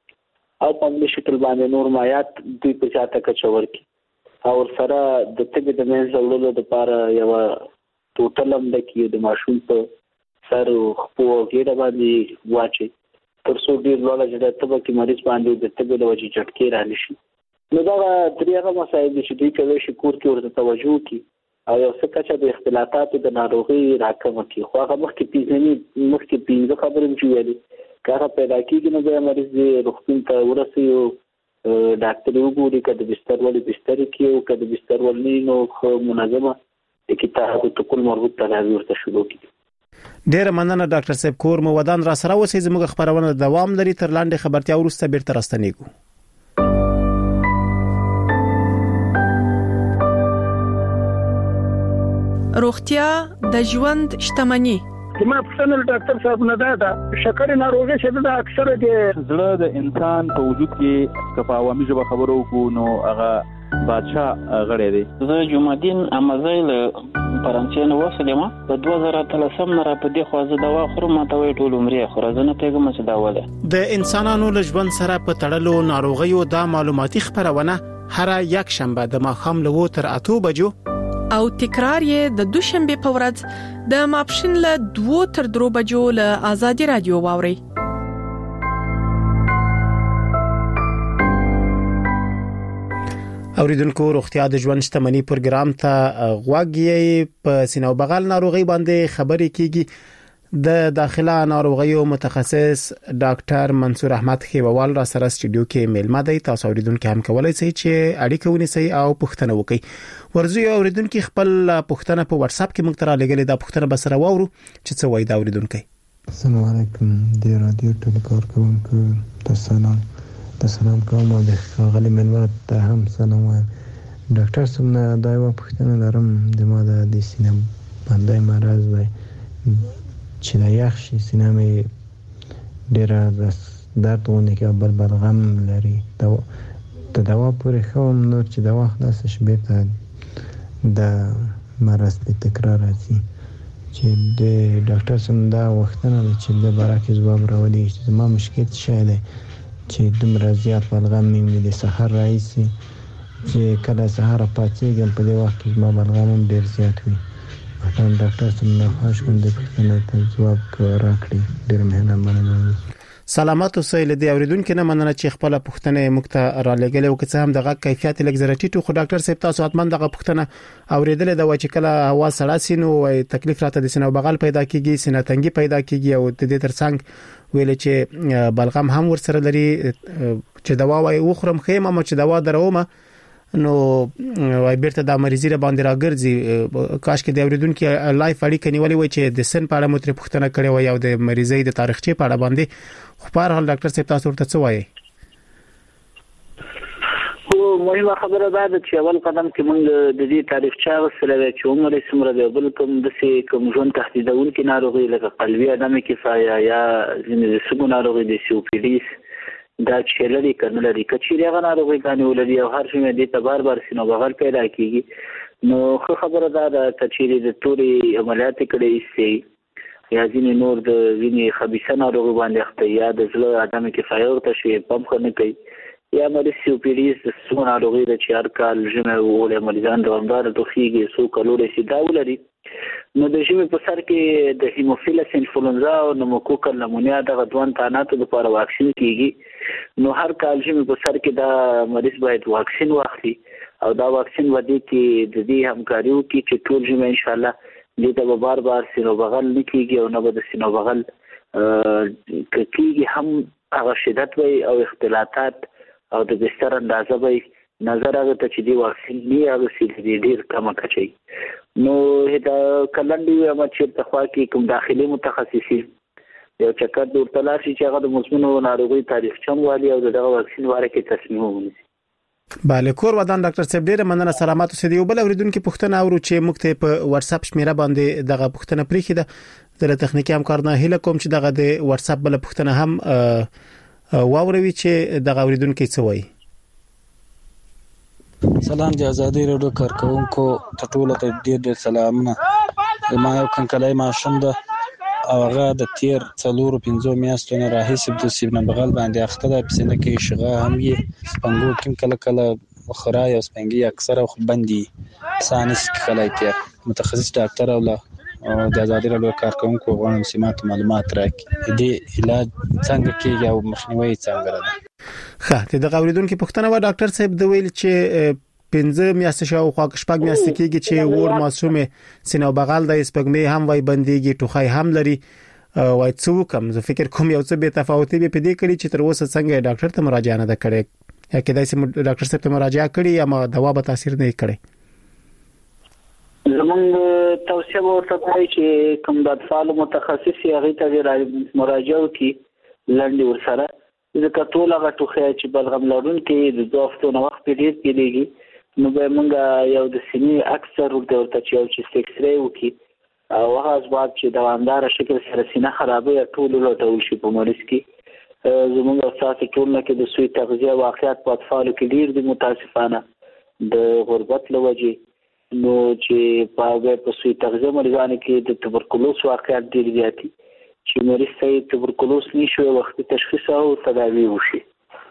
او په دې شکل باندې نور مایعات دوی په چاته کچور کی او سره د طبي د منځ ولولو لپاره یو ټوټلم د کی د ماشوم په سر خو ګډه باندې واچي تر څو ډیر لوړ جوړه تبه کې مریض باندې د تبه د وجې چټکي را نشي نو دا درېغه مسایل چې دوی کوي چې کور کې ورته توجه کی او یو څه کچه د اختلاطاتو د ناروغي راکمه کی خو هغه مخکې پیژنې مخکې پیژنې خبرې چې ویلي کله پیدا کیږي نو د مریض د روغتون ته ورسي او ډاکټر وګوري کله بستر ولې بستر کې او کله بستر ولې نو خو منظمه کتاب ته کول مربوط تدابیر ورته شروع کی. ډیره مننه ډاکټر صاحب. کور مو ودان را سره اوسئ. زموږ خبرونه دوام لري تر لاندې خبرتیا ورسته بیرته راستنیږو. روغتیا د ژوند شتمنۍ. ما پښتنه ډاکټر صاحب نه دا شکر ناروغي چې دا اکثره د زړه د انسان په وجود کې کفاوامي ژبه خبرو کو نو هغه بادشاہ غړې دی. زه جمعدین امزایل فرانسې نه وسلم په دوه زره اتلسم نه را په دې خو زه دوا خورم ماته وی ټول عمرې خو زه نه پیګم چې دا وله د انسانانو له ژوند سره په تړلو ناروغیو دا معلوماتي خبرونه هر یک شنبه د ماښام له وو تر اتو بجو او تکرار یې د دوشنبه په ورځ د ماپښین له دوه تر درو بجو له آزادي رادیو واوري. اوریدونکو روغتیا د ژوند شتمنۍ پروګرام ته غوږی په سینو بغل ناروغي باندې خبرې کیږي. د داخله ناروغیو متخصص ډاکټر منصور احمد خیوال را سره سټوډیو کې میلمه دی. تاسو اوریدونکو هم کولای شئ چې اړیکه ونیسئ او پوښتنه وکړئ. ورزو اوریدونکو خپل پوښتنه په واتس اپ کې موږ ته را لګلې دا پوښتنه به سره واورو چې څه وایي دا اوریدونکو. السلام علیکم د رادیو ټلیکار کوونکو تاسو د سلام کوم او د غلي منوت ته هم سلام وایم. ډاکټر سمنه دا یو پوښتنه لرم د ما د سینې باندې مرز وای چې د یخ شي سینې مې ډېر درد کې بل بلغم لري دا د دوا پورې خوم نور چې دوا خلاص شي به د مرز په تکرار راځي چې د ډاکټر سمنه دا وختونه چې د برعکس ځواب راوړي چې ما مشکل شي دی چې دومره زیات بلغم مې د سحر راځي چې کله سحر پاتېږم په دې وخت کې ما بلغم هم ډېر زیات وي. مثلا ډاکټر څنګه خواهش کوم د پوښتنې ته ځواب راکړي. ډېر مهربانه مننه. سلامات اوسئ. له دې اوریدونکو نه مننه چې خپل پوښتنه موږ ته را لګلې او که څه هم دغه کیفیت لګزرټی خو ډاکټر صاحب تاسو حتمان دغه پوښتنه اوریدل دا و چې کله هوا سړه سي نو تکلیف راته د سینو بغل پیدا کیږي سینه تنګي پیدا کیږي او د دې ترڅنګ ویل چې بلغم هم ورسره لري چې دوا وای وخورم خېم ما چې دوا درومه نو وای بیرته د مریضی را باندې راګرځي. کاش کې د اوریدونکو لایف اړیکه نیولې وای چې د سن په اړه متر پوښتنه کړې وای او د مریضۍ د تاریخچه په اړه باندې خو په هر حال ډاکټر صاحب تاسو ورته څه وایي؟ خو مهمه خبره ده چې اول قدم کې موږ د دې تاریخچه وسره چې عمر سمره دی بل کوم د سي کوم ژوند تهدیدونکو ناروغي لکه قلبي عدم کفایه یا ځینې سګو ناروغي د سیوپیډیس دا چې لري کنه لري کچې هغه ناروغي غانې ولري او هر شي دې ته بار بار سينو بغل پیدا کیږي نو خو خبره ده د کچې د توري عملیات کړي سي یا ځینې نور د وینې خبيثه ناروغي باندې اخته یا د زړه عدم کفایه او تشوي پمپ کنه کوي یا مری سیوپیډیس د سو ناروغي د چار کال جمع ولې مریضان دوامدار دوخیږي سو کلوري سي دا ولري نو د جمع په سر کې د هیموفیلس انفلونزا او نموکوکل نمونیا د غدوان تاناتو لپاره واکسین کیږي نو هر کال جمع په سر کې دا مریض باید واکسین واخلي او دا واکسین ودی کې د دې همکاریو کې چې ټول جمع ان شاء الله دې ته بار بار سينو بغل نکېږي او نه به د سينو بغل کېږي هم هغه شدت وي او اختلاطات او د بستر اندازه وي نظر هغه ته چې دی واکسین نه هغه سي ډیر کم کچي نو دا کلندي ما چې تخوا کې کوم داخلي متخصصين یو چکر د ورتلاشي چې هغه د مزمنو ناروغي تاریخ چم والی او دغه واکسین واره کې تصمیم ونیسي. bale کور ودان ډاکټر صاحب ډیره مننه سلامات اوسئ. یو بل اوریدونکو پوښتنه اورو چې موږ ته په واتس اپ شمیره باندې دغه پوښتنه پریخي ده د تخنیکی همکارانه هله کوم چې دغه د واتس اپ بل پوښتنه هم واوروي چې دغه اوریدونکو څه وایي. سلام دی آزادی رادیو کارکونکو ته ټول ته ډیر ډیر سلامونه. ما یو کنکلای ماشوم ده او هغه د تیر څلورو پنځو میاشتو نه راهیسې د سینه بغل باندې اخته ده پسنه کې شغه هم یې سپنګو کوم کله کله خرای او سپنګي اکثره خو بندي سانس کله کې متخصص ډاکټر او له د آزادی رادیو کارکونکو غواړم سمات معلومات راکړي دې علاج څنګه کیږي او مخنیوي څنګه ده. ښه د اوریدونکو پوښتنه و ډاکټر صاحب د ویل چې پنځه میاشتې شاو خو شپږ میاشتې کېږي چې ور معصومه سینو بغل د سپګمې هم وای بنديږي ټوخای هم لري وای څو کم زه فکر کوم یو څه به تفاوتي به پدې کړي چې تر اوسه څنګه ډاکټر ته مراجعه نه کړې یا کېدای شي ډاکټر صاحب ته مراجعه کړي یا ما دوا به تاثیر نه کړي. زمونږ توصیه ورته کوي چې کوم د اطفال متخصص هغه ته مراجعه وکړي لاندې ورسره ځکه ټول هغه ټوخی چې بلغم لرونکي د دوه هفتو نه وخت پیریډ کېږي نو به موږ یو د سینې اکثر ورته ورته چې یو چې ایکس ری وکړي او هغه اسباب چې دوامدار شکل سره سینه خرابوي ټول لټول شي په مریض کې زموږ اساسي ټول نه کې د سوی تغذیه واقعیت په اطفالو کې ډیر دي متاسفانه د غربت لوجه نو چې په په سوی تغذیه مریضانو کې د توبرکلوز واقعیت ډیر زیات دي چې مریض ته توبرکلوز نشي وخت تشخیص او تداوی وشي.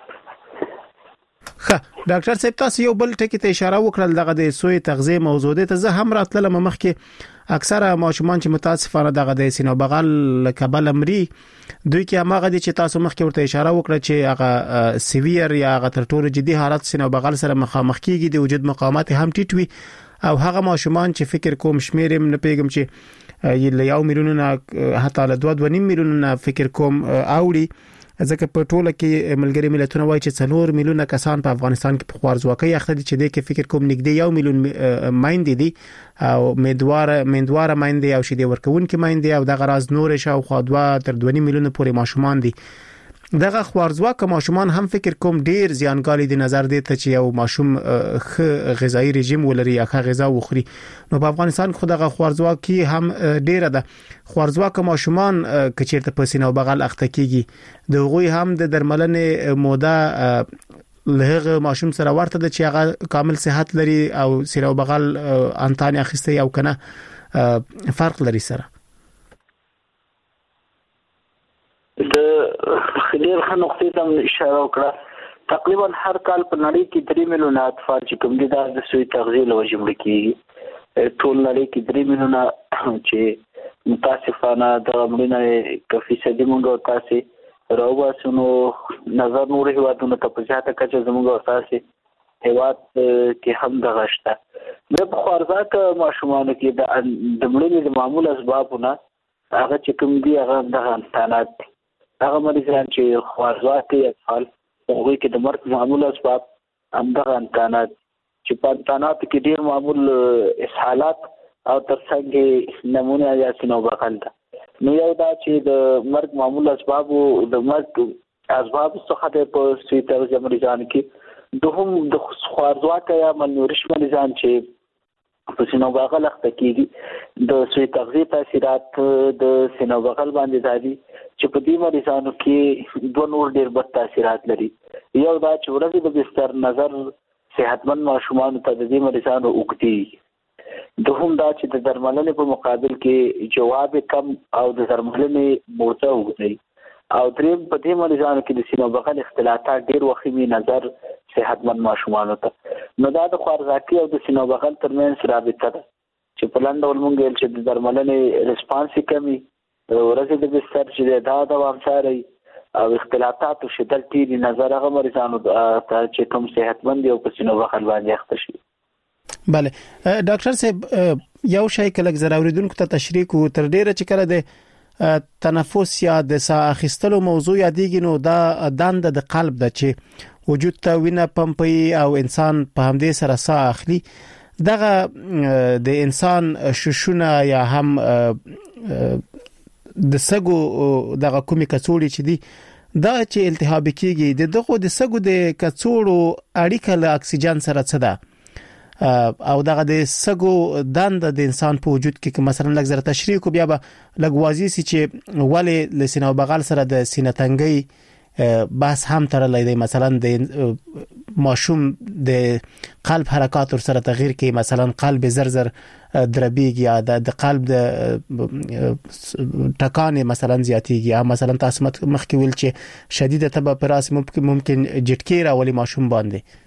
ښه ډاکټر صاحب تاسو یو بل ټکی ته اشاره وکړل دغه د سوی تغذیه موضوع ده. زه هم راتلم مخکې اکثره ماشومان چې متاسفانه دغه د سینو بغل کبل امري دوی کې هغه دي چې تاسو مخکې ورته اشاره وکړه چې هغه سیویر یا هغه تر ټولو جدي حالت سینو بغل سره مخامخ کیږي د وجود مقاومت هم ټیټ وي او هغه ماشومان چې فکر کوم شمیر هم نه پیګم چې یو میلیون نه حتی له دوه دوه نیم میلیون نه فکر کوم اوړي ځکه په ټوله کې ملګری ملتونه وایي چې څلور میلیونه کسان په افغانستان کې په خوارزواکۍ اخته دي چې د کې فکر کوم نږدې یو میلیون مایندې دي او میندواره میندواره مایندې او شیدې ورکوونکې مایندې او دغه راز نور شاوخوا دوه تر دوه نیم میلیونه پورې ماشومان دي. دغه خوارزواک ماشومان هم فکر کوم ډیر زیانګالي دي نظر دي ته چې یو ماشوم خ غذایی رژیم ولري یا ښه غذا وخوري. نو په افغانستان خو دغه خوارزواکي هم ډیره ده. خوارزواک ماشومان کچېرته په سینو بغل اخته کیږي د غوي هم د درملنې موده له ماشوم سره ورته د چې هغه کامل صحت لري او سینو بغل انتان اخیسته یو کنه فرق لري سره. د خلیر خان نقطې ته اشاره وکړه تقریبا هر کال په نړۍ کې درې میلیونه اطفال چې کوم دي د سوی تغذیه له وجې مړه کیږي. ټول نړۍ کې درې میلیونه چې متاسفانه د مړینې کفي صدې مونږ تاسو راوباسو نو نظر نور هیوادونو ته په زیاته کچه زموږ تاسو هیواد کې هم دغه شته. د خوارزاک ماشومانو کې د مړینې د معمول اسبابونه هغه چې کوم دي هغه دغه امتحانات دي. هغه مریضان چې خوارزواک اطفال هغه کې د مرګ معمول اسباب همدغه امتحانات چې په امتحاناتو کې ډیر معمول اسهالات او ترڅنګ نمونه یا سینو بغل ده. نو یو دا چې د مرګ معمول اسباب او د مرګ اسباب څخه په سوی تغذیه مریضان کې دوهم د خوارزواک یا مالنوریش مریضان چې په سینو بغل اخته کیږي د سوی تغذیه تاثیرات د سینو بغل باندې دادي چې په دې مریضانو کې دوه نور ډیر بد تاثیرات لري. یو دا چې ورځې د بستر نظر صحتمند ماشومان ته د دې مریضانو وګړي دوهم دا چې د درملنې په مقابل کې جواب کم او د درملنې موده وګړي او دریم په دې مریضانو کې د سینو بغل اختلالات ډیر وخیمي نظر صحتمند ماشومان ته. نو دا د خوارزاکي او د سینو بغل ترمنځ رابطه ده چې په لاندې ول مونږ چې د درملنې ریسپانس کمی ورځې د بستر چې دا دوام ساري او اختلالات او شدت ډیر نظر هغه مریضانو ته چې کوم صحتمند او په سینو بغل باندې اخته شي. بله ډاکټر صاحب یو شی کله ضروري ته تشریح کو تر ډیره چې کله د تنفس یا د ساه اخیستلو موضوع یادېږي نو دا دند د قلب د چې وجود ته وینه پمپي او انسان په همدې سره ساه اخلي. دغه د انسان ششونه یا هم د سګو دغه کومي کڅوړي چې دي دا چې التهاب کیږي د دغه د سګو د کڅوړو اړیکه له اکسیجن سره څه ده او دغه د سګو دند د انسان په وجود کې مثلا لږ زره تشریح کو بیا به لږ واضح سي چې ولې ل سینو بغل سره د سینه تنګي بحث هم ترلای دی مثلا د ماشوم د قلب حرکات سره تغییر کوي مثلا قلب زر زر دربیږي یا د قلب د ټکان مثلا زیاتیږي یا مثلا تاسو مخکې ویل چې شدیده تبه پراس ممکن ممکن جټکی راولي ماشوم باندې.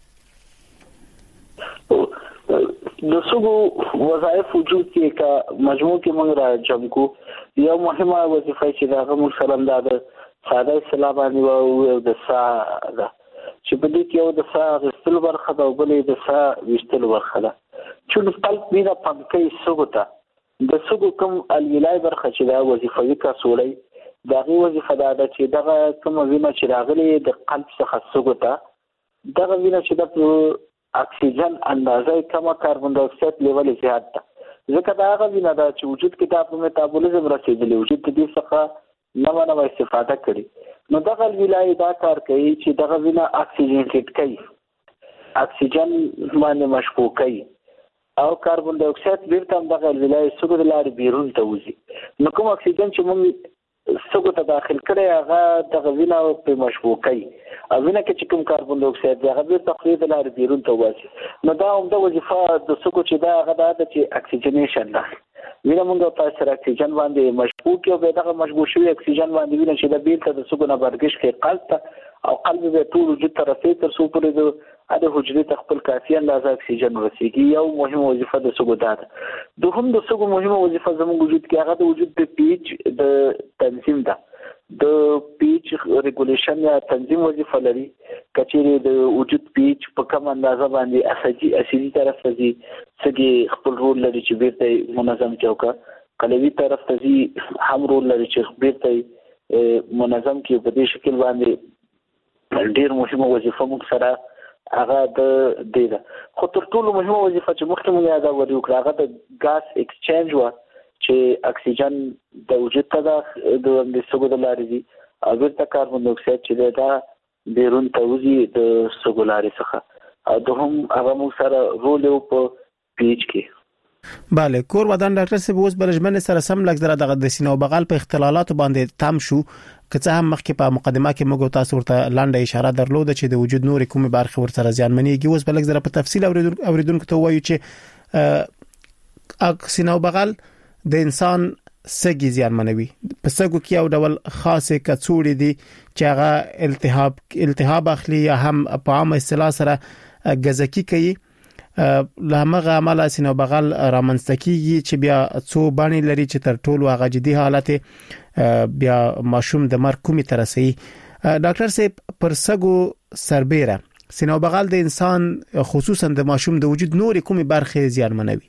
د سګو وظایف وجود کې کا مجموع کې موږ را جمع کو یو مهمه وظیفه چې دا موږ سره د ساده اصطلاح باندې او د سا ده چې په دې کې یو د سا غستل برخه ده او بلې د سا وشتل برخه ده چې قلب مینا پمکې سګو ته د سګو کوم الویلای برخه چې دا وظیفوي کا سولې دا غي وظیفه ده چې دغه کوم وینه چې راغلي د قلب څخه سګو ته دغه وینه چې د اکسیجن اندازه کمه کاربن ډای اکساید لیول زیات ده ځکه دا هغه وینه ده چې وجود کې د په میتابولیزم رسیدلی وجود دې څخه نو نو استفاده کړي نو دغه ویلای دا کار کوي چې دغه وینه اکسیجن هټ کوي اکسیجن باندې مشبوع کوي او کاربن ډای اکساید بیرته دغه ویلای سګو د لارې بیرون ته وځي نو کوم اکسیجن چې موږ سګو ته داخل کړي هغه دغه وینه په مشبوع کوي او وینه کې چې کوم کاربن ډای اکساید هغه د تخریب لپاره بیرون ته وځي. نو دا هم د وظیفه د سکو چې دا هغه د چې اکسیجنیشن ده. وینه موږ په تاسو اکسیجن باندې مشبوط یو به دغه مشبوط شوی اکسیجن باندې وینه چې د بیل ته د سکو نه برګش کې قلب او قلب به ټول وجود ته رسي تر څو پورې د د حجرې ته خپل کافي اندازه اکسیجن ورسیږي. یو مهمه وظیفه د سکو ده. دوهم د سکو مهمه وظیفه زموږ وجود کې هغه د وجود د پیچ د تنظیم ده. د پیچ ریګولیشن یا تنظیم وظیفه لري. کچېره د وجود پیچ په کوم اندازه باندې اسیدي اسیدي طرف ته ځي سګي خپل رول لري چې بیرته منظم چوکا قلوي طرف ته ځي هم رول لري چې بیرته منظم کې په دې شکل باندې ډیر مهمه وظیفه موږ سره هغه د دې ده. خو تر ټولو مهمه وظیفه چې مخکې موږ یاد وړو کړه هغه د ګاز ایکسچینج و چې اکسیجن د وجود ته د سګو د لارې دي او بیرته کاربن ډای اکساید چې دا بیرون ته وځي د سګو لارې څخه او دوهم هغه موږ سره رول یو په پیچ کې. بله کور ودان ډاکټر صاحب اوس بلجمن سره سم لګ زره د سینې او بغل په اختلالات باندې تام شو که څه هم مخکې په مقدمه کې موږ تاسو ورته لاندې اشاره درلوده چې د وجود نور کومه برخه ورسره زیانمنېږي. اوس بلګ زره په تفصیل اوریدونکو ته وایو چې سینې او بغل د انسان سګي زیانمنوي. په سګو کې یو ډول خاصه کڅوړې دي چې هغه التهاب التهاب اخلي یا هم په عام اصطلاح سره غزکی کوي. لهمغه عمل سینې بغل رامنځتکیږي چې بیا څو باندې لري چې تر ټولو هغه جدي حالت بیا ماشوم د مرګ کومي ترسي. ډاکټر صاحب پر سګو سربېره سینې بغل د انسان خصوصا د ماشوم د وجود نور کومي برخه زیانمنوي.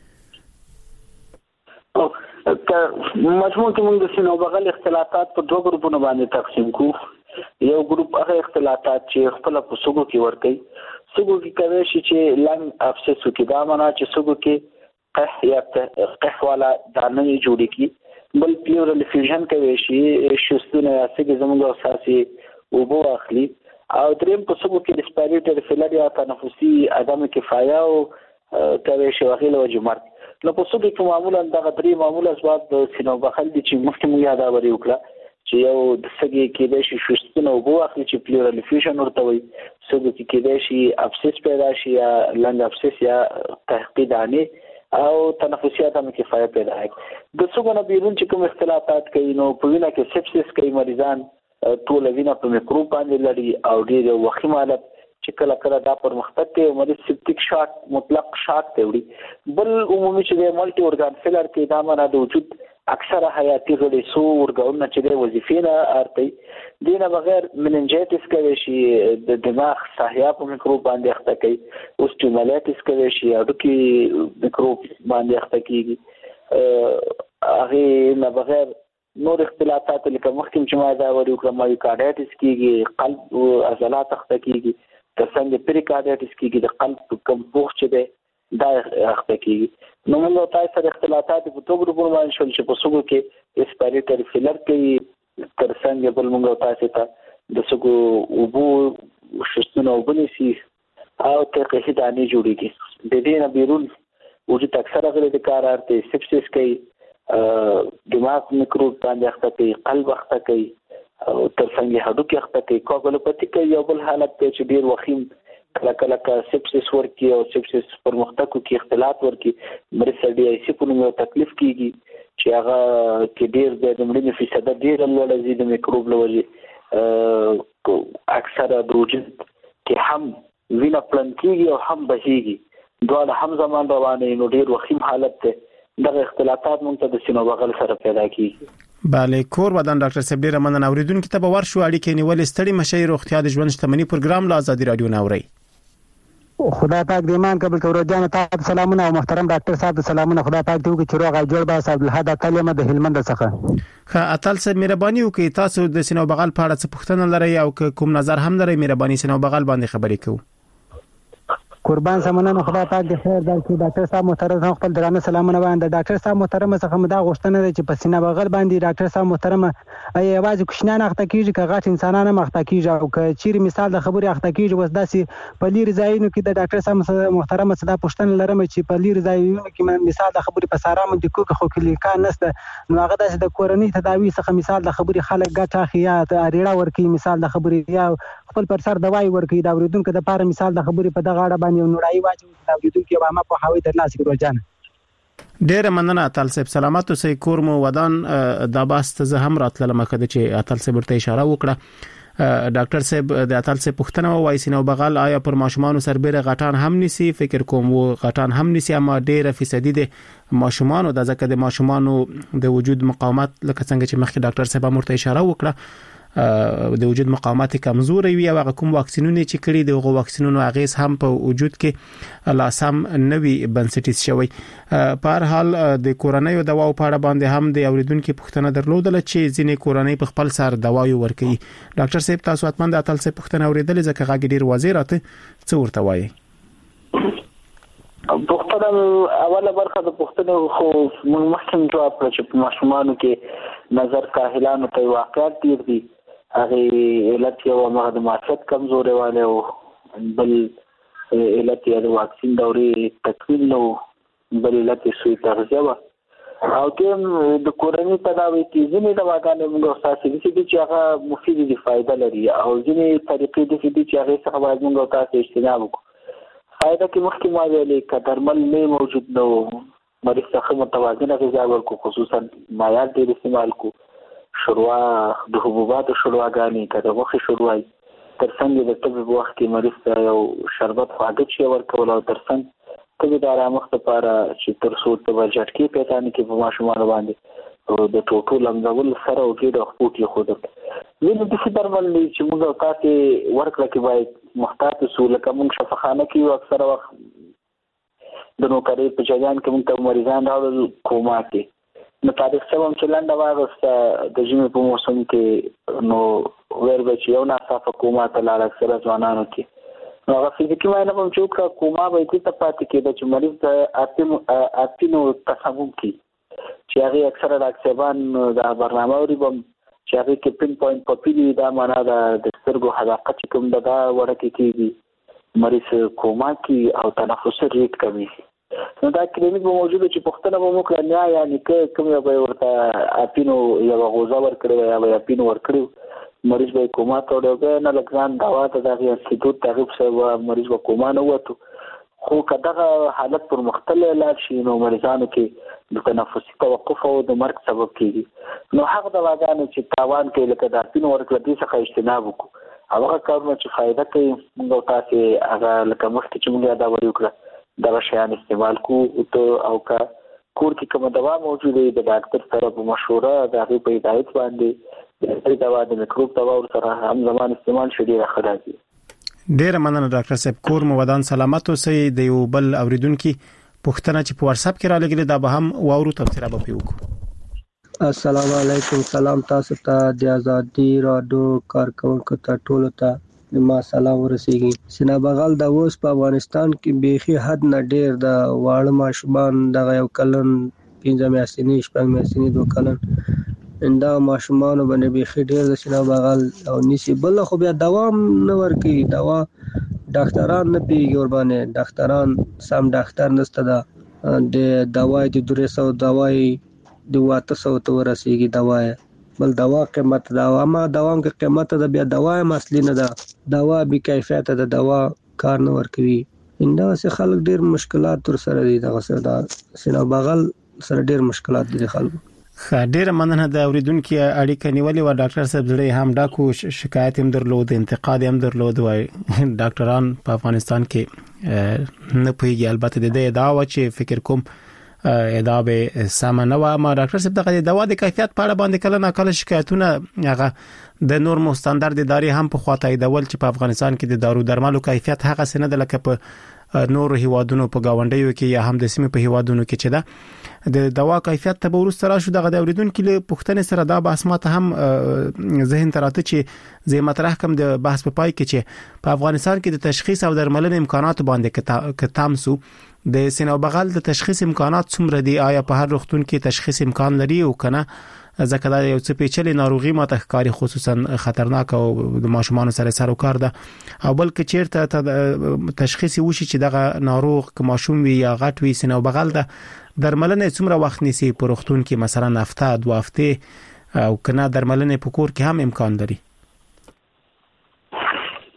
او که مجموع کې موږ د سینې بغل اختلاطات په دوه ګروپونو باندې تقسیم کوو. یو ګروپ هغه اختلاطات چې خپل په سګو کې ورکي. سګو کې کوي چې لنګ افسس کې دا معنا چې سګو کې قح یا قح والا دانه جوړي کی بل پلیورل فیوژن کوي شي شستونه سګي زموږ اساسي او بو اخلي او دریم په سګو کې ریسپیریټری فیلر یا تنفسي عدم کفایه او کوي شي واخیله وجمر. نو په سګو کې معمولا دغه درې معمولا اسباب د سینې بغل دي چې مخکې مو یاد اوري وکړه چې یو د سګي کې د شي شستونه او بو اخلي چې پلیورل فیوژن ورته وي. سګو کې کې د شي افسس پیدا شي یا لنګ افسس یا تحقیقانی او تنفسي عدم کفایه پیدا کوي. د سګو نه بیرون چې کوم اختلاطات کوي نو په وینه کې سپسس کوي مریضان ټول وینه په میکروب باندې لري او ډیر وخیم حالت چې کله کله دا پرمختګ کوي مریض سپټیک شاک مطلق شاک ته وړي. بل عمومي چې د مالټي اورګان فیلر کې دا معنا د وجود اکثره حیاتي غړي سو ورګاونه چې د وظیفې نه ارتي دینه بغیر مننجایتس کوي شي د دماغ ساحیا په میکروب باندې اخته کوي. اوسټیمالایتس کوي شي اډو کې میکروب باندې اخته کیږي. هغه نه بغیر نور اختلاطات لکه مخکې چې ما دا وری وکړم مایوکارډایټس کیږي قلب او عضلات اخته کیږي ترڅنګ پریکارډایټس کیږي د قلب کم پوښ چې ده دا اخته کیږي. نو موږ تاسو سره اختلاطات په توګه ګروپونو باندې شول چې په سګو کې ریسپیریټری فیلر کوي ترڅنګ بل موږ تاسو ته د سګو او بو شستونه وبنسي او تقهید دانی جوړیږي. د دې نه بیرون وجود اکثره غړي د کار ارته سپسس کوي دماغ میکروب باندې اخته کوي قلب اخته کوي او ترڅنګ هډو کې اخته کوي کوګلوپاتي کوي یو بل حالت ته چې ډیر وخیم کله کله کا سپسس ورکی او سپسس پرمختګ کې اختلاط ورکی مریض ډي آی سي په نوم تکلیف کیږي چې هغه کې ډیر د مړینې فیصد ډیر لوړ زی د میکروب لوړي اکثره د وجود کې هم وینه پلن کیږي او هم بهيږي دوه هم زمان روانه نو ډیر وخیم حالت ته دغه اختلاطات مونږ ته د سینې بغل سره پیدا کیږي. بله کور ودان ډاکټر صاحب ډیر مننه. اوریدونکو ته به ورشو اړیکې نیول ستړي مشي روغتیا د ژوند شتمنۍ پروګرام لا آزادي رادیو نوري. خدای پاک دې ایمان قبول کړو. جان ته سلامونه او محترم ډاکټر صاحب سلامونه. خدای پاک دې وکړي چې روغ جوړ به صاحب الحد کلمه د هلمند څخه. ښه اتل صاحب مهرباني وکړئ تاسو د سینې بغل په اړه څه پوښتنه لرئ او کوم نظر هم لرئ مهرباني سینې بغل باندې خبرې کوو. قربان سمونه خدای پاک دې خیر درکړي. ډاکټر صاحب محترم خپل درانه سلامونه باندې. ډاکټر صاحب محترم څخه مدا غوښتنه ده چې په سینې بغل باندې ډاکټر صاحب محترم ای आवाज کوښنان اخته کیږي که غاټ انسانانه مخته کیږي او که چیرې مثال د خبرې اخته کیږي وس داسې په لیر ځایونو کې د ډاکټر صاحب محترم صدا پښتنه لرم چې په لیر ځایونو کې مثال د خبرې په سارا مونږ کوکه خو کلیکان نشته نو هغه داسې د کورنۍ تداوی څخه مثال د خبرې خلک ګټه خیا اړیړه ورکی مثال د خبرې یا خپل پر سر دوايي ورکړي دا اوریدونکو د پاره مثال د خبرې په دغه اړه باندې نوړای واچو دا اوریدونکو به ما په حواله تر لاسه کړو جان ډېر مننه اتل صاحب سلامات اوسئ کور مو ودان د باست زه هم راتلل مکه د چې اتل صاحب ورته اشاره وکړه ډاکټر صاحب د اتل صاحب پوښتنه وایي سینو بغل آیا پر ماشومان سربېره غټان هم نسی فکر کوم و غټان هم نسی اما ډېر فیصدي د ماشومان د ځکه د ماشومان د وجود مقاومت لکه څنګه چې مخکې ډاکټر صاحب مرته اشاره وکړه د وجود مقاومت کمزوري وي او کوم واکسینونه چې کړي دغه واکسینونو اغیز هم په وجود کې لاسم نوي بنسټیز شوی په هر حال د کورونایي دواو په اړه باندې هم د اوریدونکو پوښتنه درلودل چې ځینې کورونایي په خپل سر دوايي ورکوي ډاکټر صاحب تاسو اتمن د اتل صاحب پوښتنه اوریدل ځکه غاګ ډیر وزیرات څه ورته وایي پوښتنه اوله برخه د پوښتنې خو موږ مخکې جواب کړ چې په ماشومانو کې نظر کاهلانو ته واقعیت ډیر دي هغه علت یو هغه د معافیت کمزوري والے او بل علت یې د واکسین دوري تکمیل نو بل علت یې سوی تغذیه او کې د کورنۍ تداوی کې ځینې دواګانې موږ تاسو دې چې هغه مفید دي فائدہ لري او ځینې طریقې دي چې هغه څخه باید موږ تاسو اجتناب وکړو فائدہ کې مخکې ما ویلې ک درمل نه موجود نو مریض څخه متوازنه غذا ورکو خصوصا مایعات ډېر استعمال کو شوروا د حبوباتو شورواګانې کده مخې شوروای ترڅنګ د طب په وخت کې مریض ته یو شربت خواږه شي ورکول او ترڅنګ کله د آرامښت لپاره چې تر څو ته ورجټکی پیدا نه کې په ماشومان باندې او د ټوټو لمزول سره او کې د خپوټي خود ویني د څه درمل چې موږ تاسو ورکړه کې باید محتاط اصول کوم شفاخانه کې اکثر وخت د نوکری په ځان کې موږ مریضان راوړل کومه کې نو تاریخ څوم چې لاندې واغسته د ژمي په موسم کې نو وربه چې یو ناصافه کومه ته لاړ اکثر ځوانانو کې نو هغه فزیکي معاینه په چوکا کومه به کې پاتې کېده چې مریض د اتینو اتینو تصمیم کې چې هغه اکثر د اکسبان د برنامه لري چې هغه کې پین پوینټ په پیلي دا معنا د سترګو حداقت کوم دا ورکه کېږي مریض کومه کې او تنفس ریټ کمی نو دا کلینیک به موجوده چې پښتنه به موږ نه یعنی کوم یو به ورته اپینو یو غوزا ورکړي یا اپینو ورکړي مریض به کومه ته ورغی نه لګان دوا ته دغه انستیتوت تغیب سره مریض به کومه نه وته خو کداغه حالت پر مختلف علاج شي نو مریضانو کې د تنفسي توقف او د مرګ سبب کیږي نو هغه دواګانې چې تاوان کوي لکه د اپینو ورکړي دي څخه اجتناب وکړو هغه کارونه چې فائدہ کوي موږ تاسو هغه لکه مخکې چې موږ دا ویو دا شیان استعمال کو او کا کور کې کوم دوا موجوده د ډاکټر سره په مشوره د هغه په هدایت باندې د دوا د میکروب دوا سره هم زمان استعمال شډي راخلاږي ډیر مننه ډاکټر صاحب کور مو ودان سلامت اوسئ د یو بل اوریدونکو پوښتنه چې په واتس اپ کې را لګیله دا به هم واورو تفسیر به پیوکو السلام علیکم سلام تاسو ته د ازادي رادیو کارکونکو ته ټولو ته ما سلام ورسیږي سینا بغل د اوس په افغانستان کې بيخي حد نه ډیر د واړه ماشومان د یو کلن پنځه میاشتې شپږ میاشتې دوه کلن انده ماشومان باندې بيخي ډیر د سینا بغل او نسی بل خو بیا دوام نه ورکي دوا ډاکټران نه پیږي ور باندې ډاکټران سم ډاکټر نشته دا د دواي د درې سو دواي د واته سو ته ورسیږي دواي بل دوا قیمت دا اما دوام کې قیمت دا بیا دوا اصلي نه ده دوا بي کیفیت ده دوا کار نه ورکوي انده سه خلک ډیر مشکلات تر سره دي دا سره دا سینا بغل سره ډیر مشکلات دي خلکو ډیر مننه د اوریدونکو اړیکه نیولې و ډاکټر صاحب زړه هم ډاکو شکایت هم درلود انتقاد هم درلود وای ډاکټران په افغانستان کې نه پوهیږي البته د دې داوا چې فکر کوم ادا به سم نه و ما ډاکټر صاحب دغه دوا د کیفیت په اړه باندې کله ناکله شکایتونه هغه د نورمو ستاندرد اداري هم په خواته ایدول چې په افغانستان کې د دارو درملو کیفیت هغه سند لکه په نور هیوادونو په گاونډیو کې یا هم د سیمې په هیوادونو کې چې دا د دوا کیفیت ته ورسره راشو دغه د اوریدونکو له پښتنې سره دا بحث ماته هم ذهن تراته چې زه مطرح کوم د بحث په پای کې چې په افغانستان کې د تشخیص او درملنې امکانات باندې کې تامسو د سینو بغل د تشخیص امکانات څومره دي آیا په هر روغتون کې تشخیص امکان لري او کنه ځکه دا یو څه پیچلې ناروغي ماته ښکاری خصوصا خطرناک او د ماشومان سره سره کار ده او بلکې چیرته تشخیص وشي چې دغه ناروغ که ماشوم وي یا غټ وي سینو بغل ده درملنه څومره وخت نیسي په روغتون کې مثلا هفته دوه هفته او کنه درملنه په کور کې هم امکان لري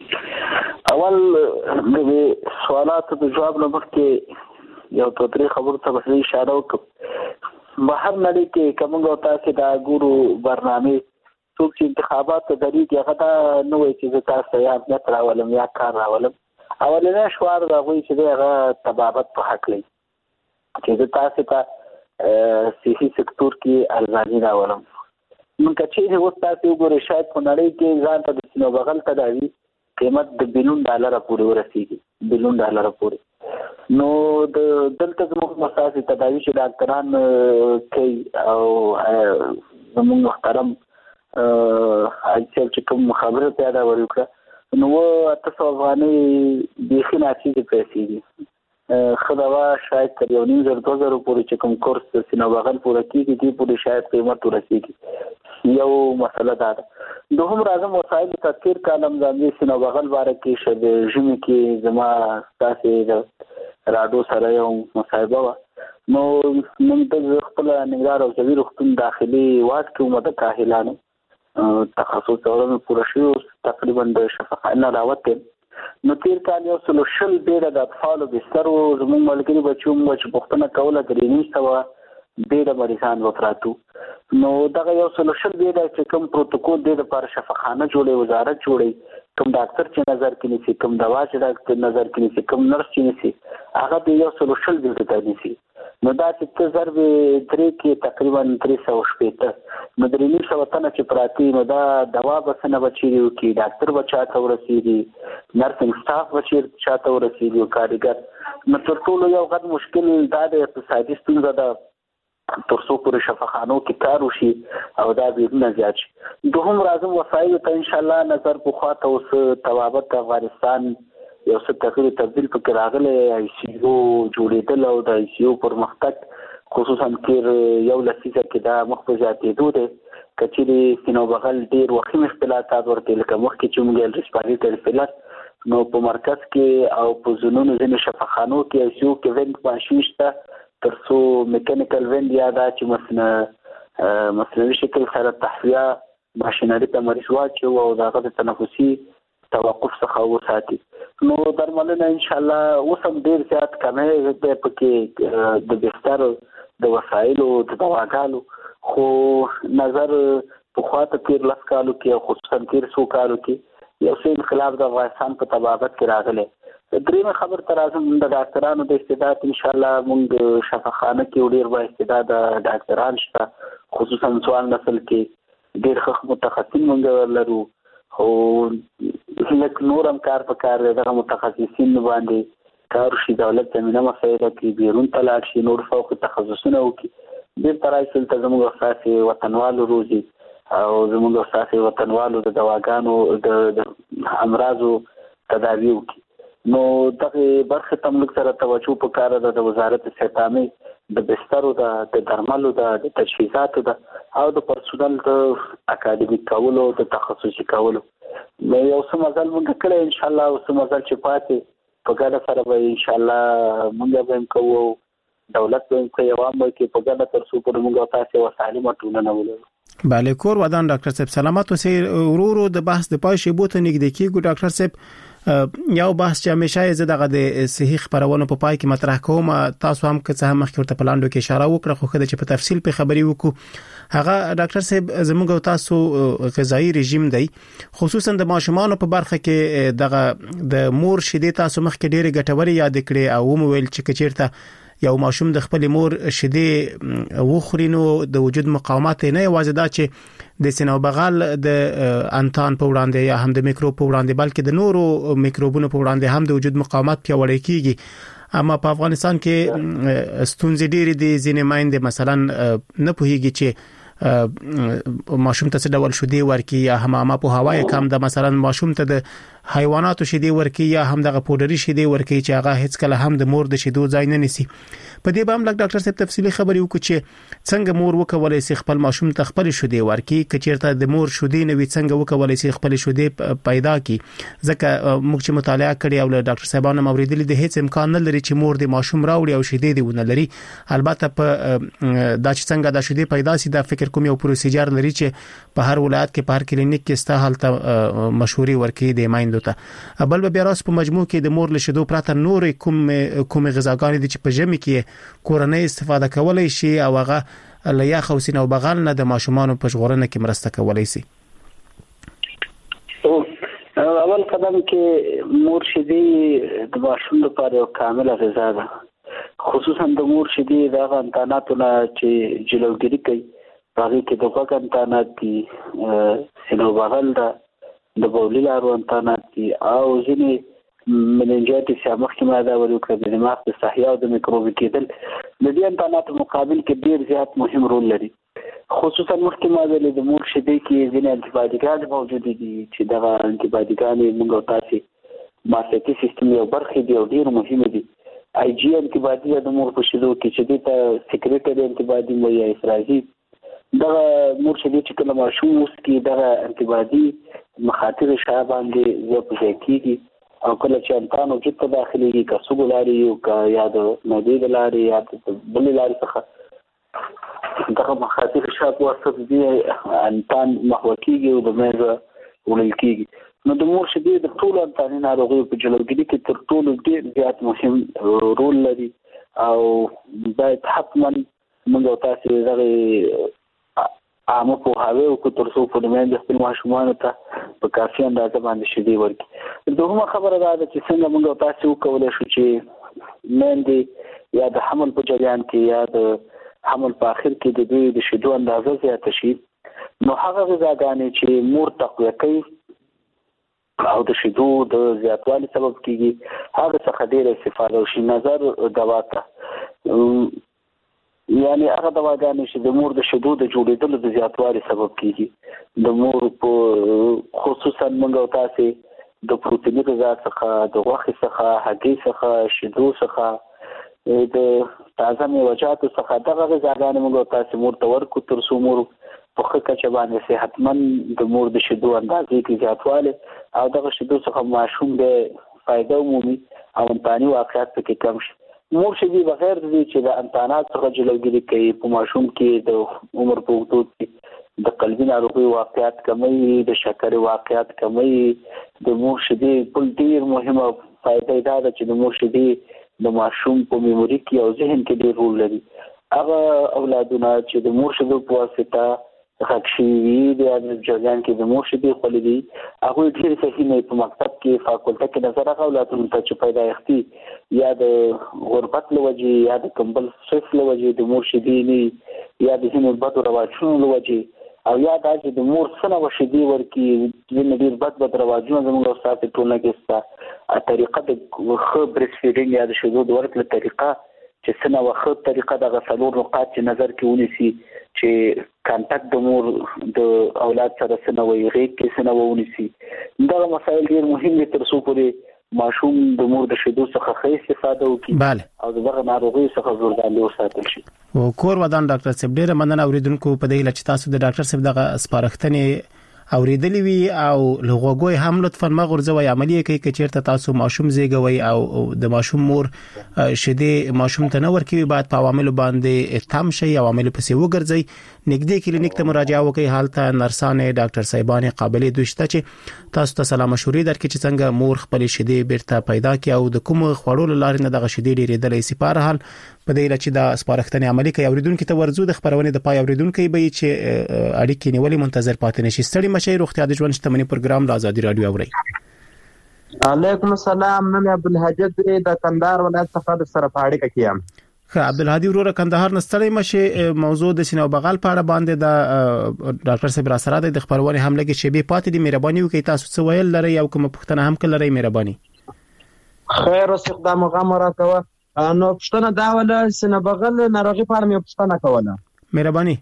اول د سوالاتو د جواب نه مخکې یو څو درې خبرو ته به اشاره وکړم. بهر نړۍ کې کومه او تاسو د ګورو برنامه څوک چې انتخابات ته درېږي هغه دا نه وایي چې زه تاسو یا امنیت راولم یا کار راولم. اولنی شوار د هغوی چې دی هغه طبابت په حق لري چې زه تاسو ته صحي سکتور کې ارزاني راولم. نو که چیرې اوس تاسو وګورئ شاید په نړۍ کې ځان ته د سینو بغل تداوي قیمت د بلیون ډالره پورې ورسیږي، بلیون ډالره پورې. نو د دلته زموږ مساسي تداوي چې ډاکټران کوي او زموږ محترم اجل چې کوم خبره پیدا ورکړه نو اته سو افغانۍ بیخي ناچیزې پیسې دي. خدوا شاید تر یو نیم زر دوه زره پورې چې کوم کورس سینو بغل پوره کېږي دې پورې شاید قیمت ورسیږي. یو مسله دا ده. دوهم راځم وسایل تذکیر کالم ځانګړي سینو بغل باره کې شه د ژمي کې زما تاسې د راډو سره یو مصاحبه وه. نو نن د خپل ننګرهار او ځوي روغتون داخلي واټ کې ومه د کاهلانو تخصص څلورمې پوره شوي تقریبا د شفاخانه راوتې. نو تیر کال یو سلو شل ډېره د اطفالو بستر و زموږ ملګري بچي ومو چې پوښتنه کوله درې نیم سوه ډېره مریضان به پراتو. نو دغه یو سلو شل ډېره چې کوم پروتوکول دی دپاره شفاخانه جوړوي، وزارت جوړوي، کوم ډاکټر چې نظر کې نیسي، کوم دوا چې ډاکټر نظر کې نیسي، کوم نرس چې نیسي هغه د یو سلو شل ډېره ته نیسي. نو دا چې ته ضرب درې کې تقریبا درې سوه شپېته نو درې نیم سوه تنه چې پراتې نو دا دوا به څه نه به چیرې وکړي، ډاکټر به چا ته ورسېږي، نرسنګ سټاف به چیرې چا ته ورسېږي، کارګر. نو تر ټولو یو غټ مشکل دا د اقتصادي ستونزه ده تر څو پورې شفاخانو کې کار وشي او دا بیرونه زیات شي. دوهم راځم وسایلو ته انشاءالله نظر پخوا ته اوس طبابت افغانستان یو څه تغییر تبدیل پکې راغلی، آی سی یو جوړېدل او د آی سی یو پرمختګ خصوصا تېر یو لسیزه کې دا مخ په زیاتېدو دی. که چیرې سینو بغل ډېر وخیم اختلاطات ورکوي لکه مخکې چې موږ ویل ریسپارېټري فیلر نو په مرکز کې او په ځینونو ځینې شفاخانو کې آی سی یو کې وینټ ماشین شته تر څو میکانیکل وینډ یا دا چې مثلا مصنوعي شکل سره تحویه ماشینري ته مریض واچو او د هغه د تنفسي توقف څخه وساتي. نو درملنه انشاءالله اوس هم ډېر زیات کمی دی پکې د بستر د وسایلو د دواګانو، خو نظر پخوا ته تېر لس کالو کې او خصوصا تېر څو کالو کې یو څه انقلاب د افغانستان په طبابت کې راغلی. درېیمه خبر ته راځم د ډاکټرانو د استعداد انشاءالله موږ شفاخانه کې ډېر با استعداده ډاکټران شته، خصوصا ځوان نسل کې ډېر ښه متخصصین موږ لرو. خو لږ نور هم کار په کار دی دغه متخصصین باندې کار وشي، دولت زمینه مسایله کړي، بیرون ته لاړ شي، نور فوق تخصصونه وکړي، بېرته راشي دلته زموږ اساسې وطنوالو روزي او زموږ اساسې وطنوالو د دواګانو د امراضو تداوي وکړي. نو دغه برخې ته موږ سره توجه پکار ده د وزارت صحت عامه د بسترو د درملو د تجهیزاتو د او د پرسونل د اکاډمیک کولو د تخصصي کولو. نو یو څه مزل موږ کړی انشاءالله او څه مزل چې پاتې په ګډه سره به انشاءالله موږ به هم کوو، دولت به هم کوي، عوام به کوي، په ګډه تر څو پورې موږ تاسې وسایل ټولنه ولرو. بله کور ودان ډاکټر صاحب سلامت اوسئ. ورو د بحث د پای شیبو ته نږدې کیږو ډاکټر صاحب. یو بحث چې همیشه زه دغه د صحیح خبرونو په پای کې مطرح کوم، تاسو هم که څه هم مخکې ورته پلاندو کې اشاره وکړه خو خدای چې په تفصیل په خبري وکړو. هغه ډاکټر صاحب زموږ او تاسو غذایی رژیم دی خصوصا د ماشومان په برخه کې دغه د مور شیدې تاسو مخکې ډېرې ګټورې یاد کړې او مویل چې کچیرته یو ماشوم د خپل مور شیدې وخوري نو د وجود مقاومت نه یوازې دا چې د سینو بغل د انتان په وړاندې یا هم د میکروب په وړاندې بلکې د نورو میکروبونو په وړاندې هم د وجود مقاومت پیاوړی کیږي. اما په افغانستان کې ستونزې ډېرې دي، ځینې میندې مثلا نه پوهیږي چې ماشوم ته څه ډول شیدې ورکي یا هم په هوای کم د مثلا ماشوم ته د حیواناتو شیدې ورکي یا هم د پودري شیدې ورکي چې هغه هیڅ کله هم د مور د شیدو ځای نه نسی. په دې باندې لکه ډاکټر صاحب تفصیلی خبري وکړي چې څنګه مور وکولای شي خپل ماشوم ته خپل شودې ورکړي کچیرته د مور شودې نوې څنګه وکولای شي خپل شودې پیدا کړي ځکه موږ چې مطالعه کړی او له ډاکټر صاحبانو موریدلې د هیڅ امکان نه لري چې مور د ماشوم راوړي او شودې دی ونه لري البته په دا چې څنګه د شودې پیدا سي دا فکر کوم یو پروسیجر لري چې په هر ولایت کې په هر کلینیک کې ستا حالت مشوري ورکړي د مایندو ته بل بیا راس په مجموع کې د مور له شیدو پرته نور کوم کوم غذاګانې دي چې په ژمي کې کورنۍ استفاده کولای شي او هغه له یخ او سینه او بغل نه د ماشومان په ژغورنه کې مرسته کولای شي. اول قدم کې مور شیدې د ماشوم لپاره یو کامله غذا ده خصوصا د مور شیدې د انتاناتونه چې جلوګیری کوي هغه کې د غوږ انتانات دي سینه او بغل ده د بولي لارو انتانات دي او ځینې مننجایتس یا مخکې ما دا ویل کړ د دماغ د صحیح او د میکروبي کېدل د دې انتاناتو مقابل کې ډیر زیات مهم رول لري خصوصا مخکې ما ویل د مور شیدې کې ځینې انټي بایوټیکان موجود دي چې دغه انټي بایوټیکان موږ تاسو ماسټي سیستم یو برخه دی او ډیر مهم دي آی جی انټي بایوټیک د مور په شیدو کې چې د سیکریټري انټي بایوټیک وایي یا افرازي دغه مور شیدې چې کله ماشوم اوس کې دغه انټي بایوټیک مخاطر شاه باندې زیات ځای کیږي او کله چې انتان وجود ته داخليږي که سوګ لاري او که یا د نودې د لاري یا د بل لاري څخه دغه مخاطر شاه په واسطه دي انتان محو کیږي او د مېزه ولل کیږي نو د مور شیدې د ټول انتاني ناروغیو په جلوګیری کې تر ټولو ډیر زیات مهم رول لري او باید حتما موږ تاسو دغه عامه په هاوی او کو تر څو په دمن د خپل ماشومان ته په کافي اندازه باندې شیدې ورکړي دوهمه خبره دا ده چې څنګه موږ تاسو وکولای شو چې مېندې یا د حمل په جریان کې یا د حمل په اخر کې د دوی د شیدو اندازه زیاته شي نو هغه غذاګانې چې مور تقویه کوي او د شیدو د زیاتوالي سبب کیږي هغه څخه ډیره استفاده وشي نظر دوا ته یعنی هغه دواګانې چې د مور د شیدو د جوړېدلو د زیاتوالي سبب کیږي د مور په خصوصا موږ تاسو د پروتیني غذا څخه د غوښې څخه هګۍ څخه شیدو څخه د تازه میوه‌جاتو څخه دغه غذاګانې موږ تاسو مور ته ورکو تر څو مور په ښه کچه باندې صحتمند د مور د شیدو اندازې کې زیاتوالی او دغه شیدو څخه ماشوم به فایده ومومي او انتاني واقعیت پکې کم شي مور شیدې بغیر دې چې د انتانات څخه جلوګیری کوي په ماشوم کې د عمر په اوږدو کې د قلبي ناروغیو واقعیت کموي د شکر واقعیت کموي د مور شیدې بل ډیر مهمه فایده دا ده چې د مور شیدې د ماشوم په میموري کې او ذهن کې ډیر رول لري هغه اولادونه چې د مور شیدو په واسطه خاکشي د جریان کې د مور شیدې خولې دي هغه ډیر صحیح نه په مکتب کې فاکولټه کې نظر هغه اولادونه ته چې پیدا یختي یا د غربت لوجي یا د کمبل صف لوجي د مور شیدې نه یا د هینو بد رواجونو لوجي او یا د د مور سره وشیدې ورکی د ډیر بد بد رواجونو زموږ استاد ټولنه کې ستا طریقه د خو بریس فیډینګ یا د شیدو د ورکړې طریقه چې سنه وخت طریقه د غسلور نقاط چې نظر کې ونیسي چې کانټاکټ د مور د اولاد سره سنه وي غیږ کې سنه ونیسي دا مسایل ډیر مهم دي تر څو پورې ماشوم د مور د شیدو څخه ښه استفاده وکړي او دغه ناروغي څخه ځوردالي وساتل شي. او کور ودان ډاکټر صاحب ډیر مننه اوریدونکو په دې لچ تاسو د ډاکټر صاحب دغه سپارښتنې اوریدلې وی او لغوګوي هم لطفا مغرزوي عملیه کوي چې چیرته تاسو ماشوم زیږوي او د ماشوم مور شیدې ماشوم ته نه ورکوي بعد په عوامل باندې تم شي عوامل پسې وګرځي نږدې کلینیک ته مراجعه وکړي حالت نرسانه ډاکټر صاحبانه قابلیت دوشته چې تاسو ته سلام مشورې درکړي چې څنګه مور خپل شیدې بیرته پیدا کړي او د کوم خوړو لارې نه دغه شیدې ډېرېدلې سپاره حال په دې لچ د سپارښتنې عملي کوي اوریدونکو ته ورزو د خبرونه د پای اوریدونکو به چې اړیکې نیولې منتظر پاتې نشي ستړي مشه روغتیا د ژوند شتمنۍ پروګرام د آزادي رادیو اوري. علیکم السلام نن عبدالحجد د کندهار ولایت څخه د سره په اړیکه کې یم. ښه عبدالهادي وروره کندهار نستړی مشه موضوع د سینه او بغل په اړه باندې د ډاکټر صاحب را سره د خبرونه هم لګي چې به پاتې دي مهرباني وکړئ تاسو څه ویل لري او کوم پوښتنه هم کړئ مهرباني. خیر اوس اقدام غم راکوه نو پښتنه دا ولا سینه بغل ناروغي په اړه مې پښتنه کوله مهرباني.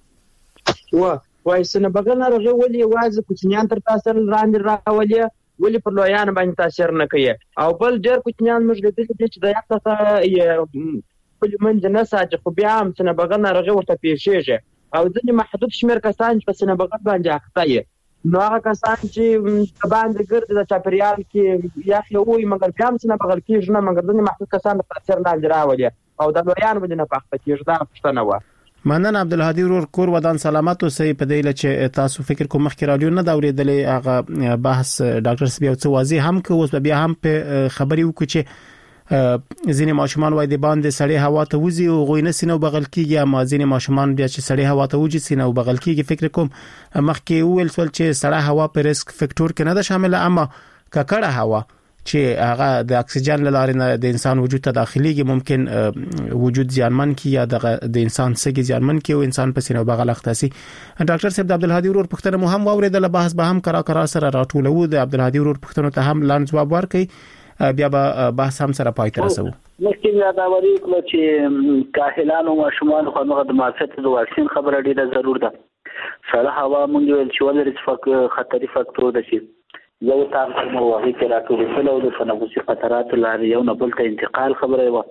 و وای سینه بغل ناروغي ولې واځي کوچنیان تر تاثیر لاندې راولي ولې پر لویان باندې تاثیر نه کوي او بل ډېر کوچنیان موږ لیدل چې د یو څه خپل منځ نه ساتي خو بیا هم سینه بغل ناروغي ورته پیښیږي او ځینې محدود شمېر کسان چې په سینه بغل باندې اخته وي نو هغه کسان چې باندې ګرځي د چاپیریال کې یخ یو وي مګر بیا هم سینه بغل کېږي نه مګر ځینې محدود کسان د تاثیر لاندې راولي او د لویانو باندې نه په اخته کېږي دا پوښتنه وه. مننه عبدالهادي ورور کور ودان سلامت اوسئ. په دې لچ تاسو فکر کوم مخکې رادیو نه دا اورېدلې هغه بحث ډاکټر سبیا څه واضح هم که اوس بیا هم په خبري وکړي چې ځینې ماشومان وای د باندې سړې هوا ته وځي او غوینه سینه بغل کیږي اما ځینې ماشومان بیا چې سړې هوا ته وځي سینه بغل کیږي. فکر کوم مخکې ویل سول چې سړه هوا په ریسک فیکټور کې نه ده شامله اما ککړه هوا چې هغه د اکسیجن لاره نه د انسان وجود ته داخليږي ممکن وجود زیانمن کی یا د انسان سګي زیانمن کی او انسان په سینه بغل اختصي. ډاکټر صاحب د عبدالهادي ورور پښتنه مو هم واوریدل بحث به هم کرا کرا سره راټولو د عبدالهادي ورور پښتنه ته هم لاندې جواب ورکړي بیا به بحث هم سره پای ته رسو. مخکې بیا دا وری کله چې کاهلانو ماشومان خو نو د معافیت د واکسین خبره ډیره ضرور ده. سړه هوا مونږ ویل چې ولري فک خطري فاکتور ده چې یو تاسو مو واهي کې راټول شو د تنفسي خطرات لاره یو نه بل ته انتقال خبره و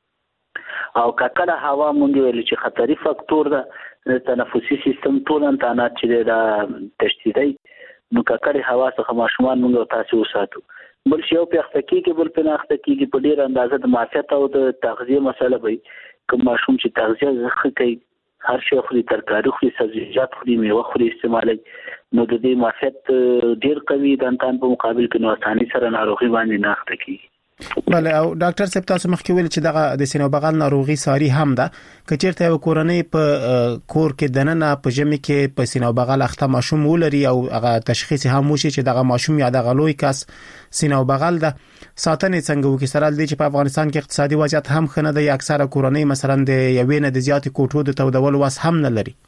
او ککړه هوا مونږ ویل چې خطري فاکتور ده تنفسي سیستم ټول انتانات چې دا تشدیدي نو ککړه هوا څخه ماشومان مونږ تاسو وساتو. بل شی او په اختکی کې بل په اختکی کې په ډیر اندازه د معافیت او د تغذیه مسله وي کوم ماشوم چې تغذیه زخه کوي هر شی خوري ترکاری خوري سبزیجات خوري میوه خوري استعمالي نو د دې معافیت ډیر قوي د انتان په مقابل کې نو اساني سره ناروغي باندې نه اختکی. بله او ډاکټر صاحب تاسو مخکې ویل چې دغه د سینو بغل ناروغي ساری هم ده کچېرته یو کورنۍ په کور کې دننه په جمع کې په سینو بغل اخته ماشوم ولري او هغه تشخیص هم وشي چې دغه ماشوم یا دغه لوی کس سینو بغل ده ساتنې څنګه وکړي سره د چې په افغانستان کې اقتصادي وضعیت هم خنه ده اکثره کورنۍ مثلا د یوې نه د زیات کوټو د تودول واس هم نه لري.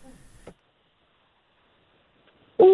او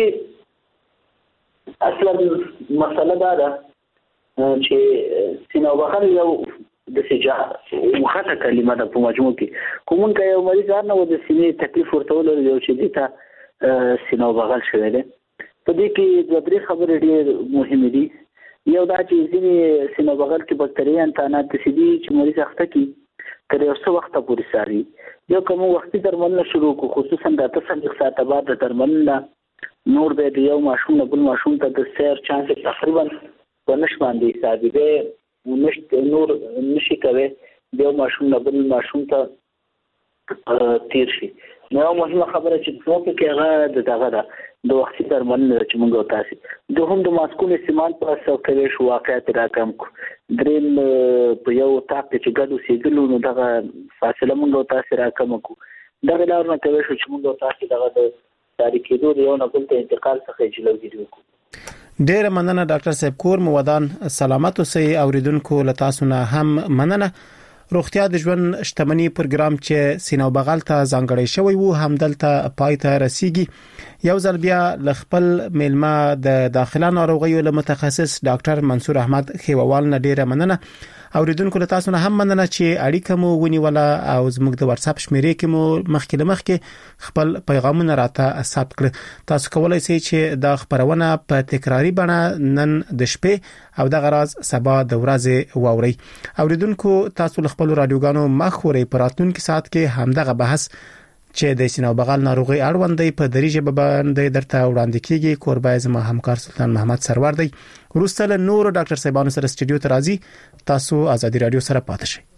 مخکې اصلا مسله دا ده چې سینه بغل یو د سجا مخاطه کلمه ده په مجموع کې کومون کې یو مریض نه و د سینې تکلیف ورته ولر یو چې دیته سینه بغل شوی دی په دې کې د درې خبرې ډېر مهمه دي. یو دا چې ځینې سینه بغل کې بکټریا انتانات دي چې مریض اخته کی تر یو څو وخت پورې ساري یو کوم وختي درملنه شروع کو خصوصا د تصدیق ساعت بعد د درملنه نور به یو ماشوم نه بل ماشوم ته د سیر چانس تقریبا ونش باندې حسابې نشته نور نشي کوي د ماشوم نه بل ماشوم ته تیر شي. نو مهمه خبره چې څوک کې هغه دغه ده د وختي درملنه چې موږ تاسو د هم د ماسکول استعمال پر اساس کوي شو واقعیت راکم دریم په یو تاپ چې ګډو سیګلو نو دغه فاصله موږ تاسو راکم کو دغه لار نه کوي چې موږ تاسو دغه د تاریخي دور یو نه بل ته انتقال څخه جلوګیری وکړو. ډیر مننه ډاکټر صاحب کور مو ودان سلامت اوسئ. اوریدونکو له تاسو نه هم مننه. روغتیا د ژوند شتمنۍ پروګرام چې سینو بغل ته ځانګړی شوی وو همدلته پای ته رسیږي. یو ځل بیا ل خپل میلمه د داخله ناروغیو له متخصص ډاکټر منصور احمد خیووال نه ډیره مننه. اوریدونکو له تاسو نه هم مننه چې اړیکه مو ونیوله او زموږ د واتس اپ شمیرې کې مو مخکې له مخکې خپل پیغامونه راته ثبت کړ. تاسو کولای شئ چې دا خبرونه په تکراری بڼه نن د شپې او د غراز سبا د ورځې واوري. اوریدونکو تاسو له خپل رادیوګانو مخوري پراتونکو سات کې همدغه بحث چې د سینو بغل ناروغي اړوندې په دریجه باندې درته وړاندې کیږي. کوربای زما همکار سلطان محمد سرور دی. ورسته له نور ډاکټر صاحبانو سره سټډیو ته راځي. تاسو ازادي رادیو سره پاتې شئ.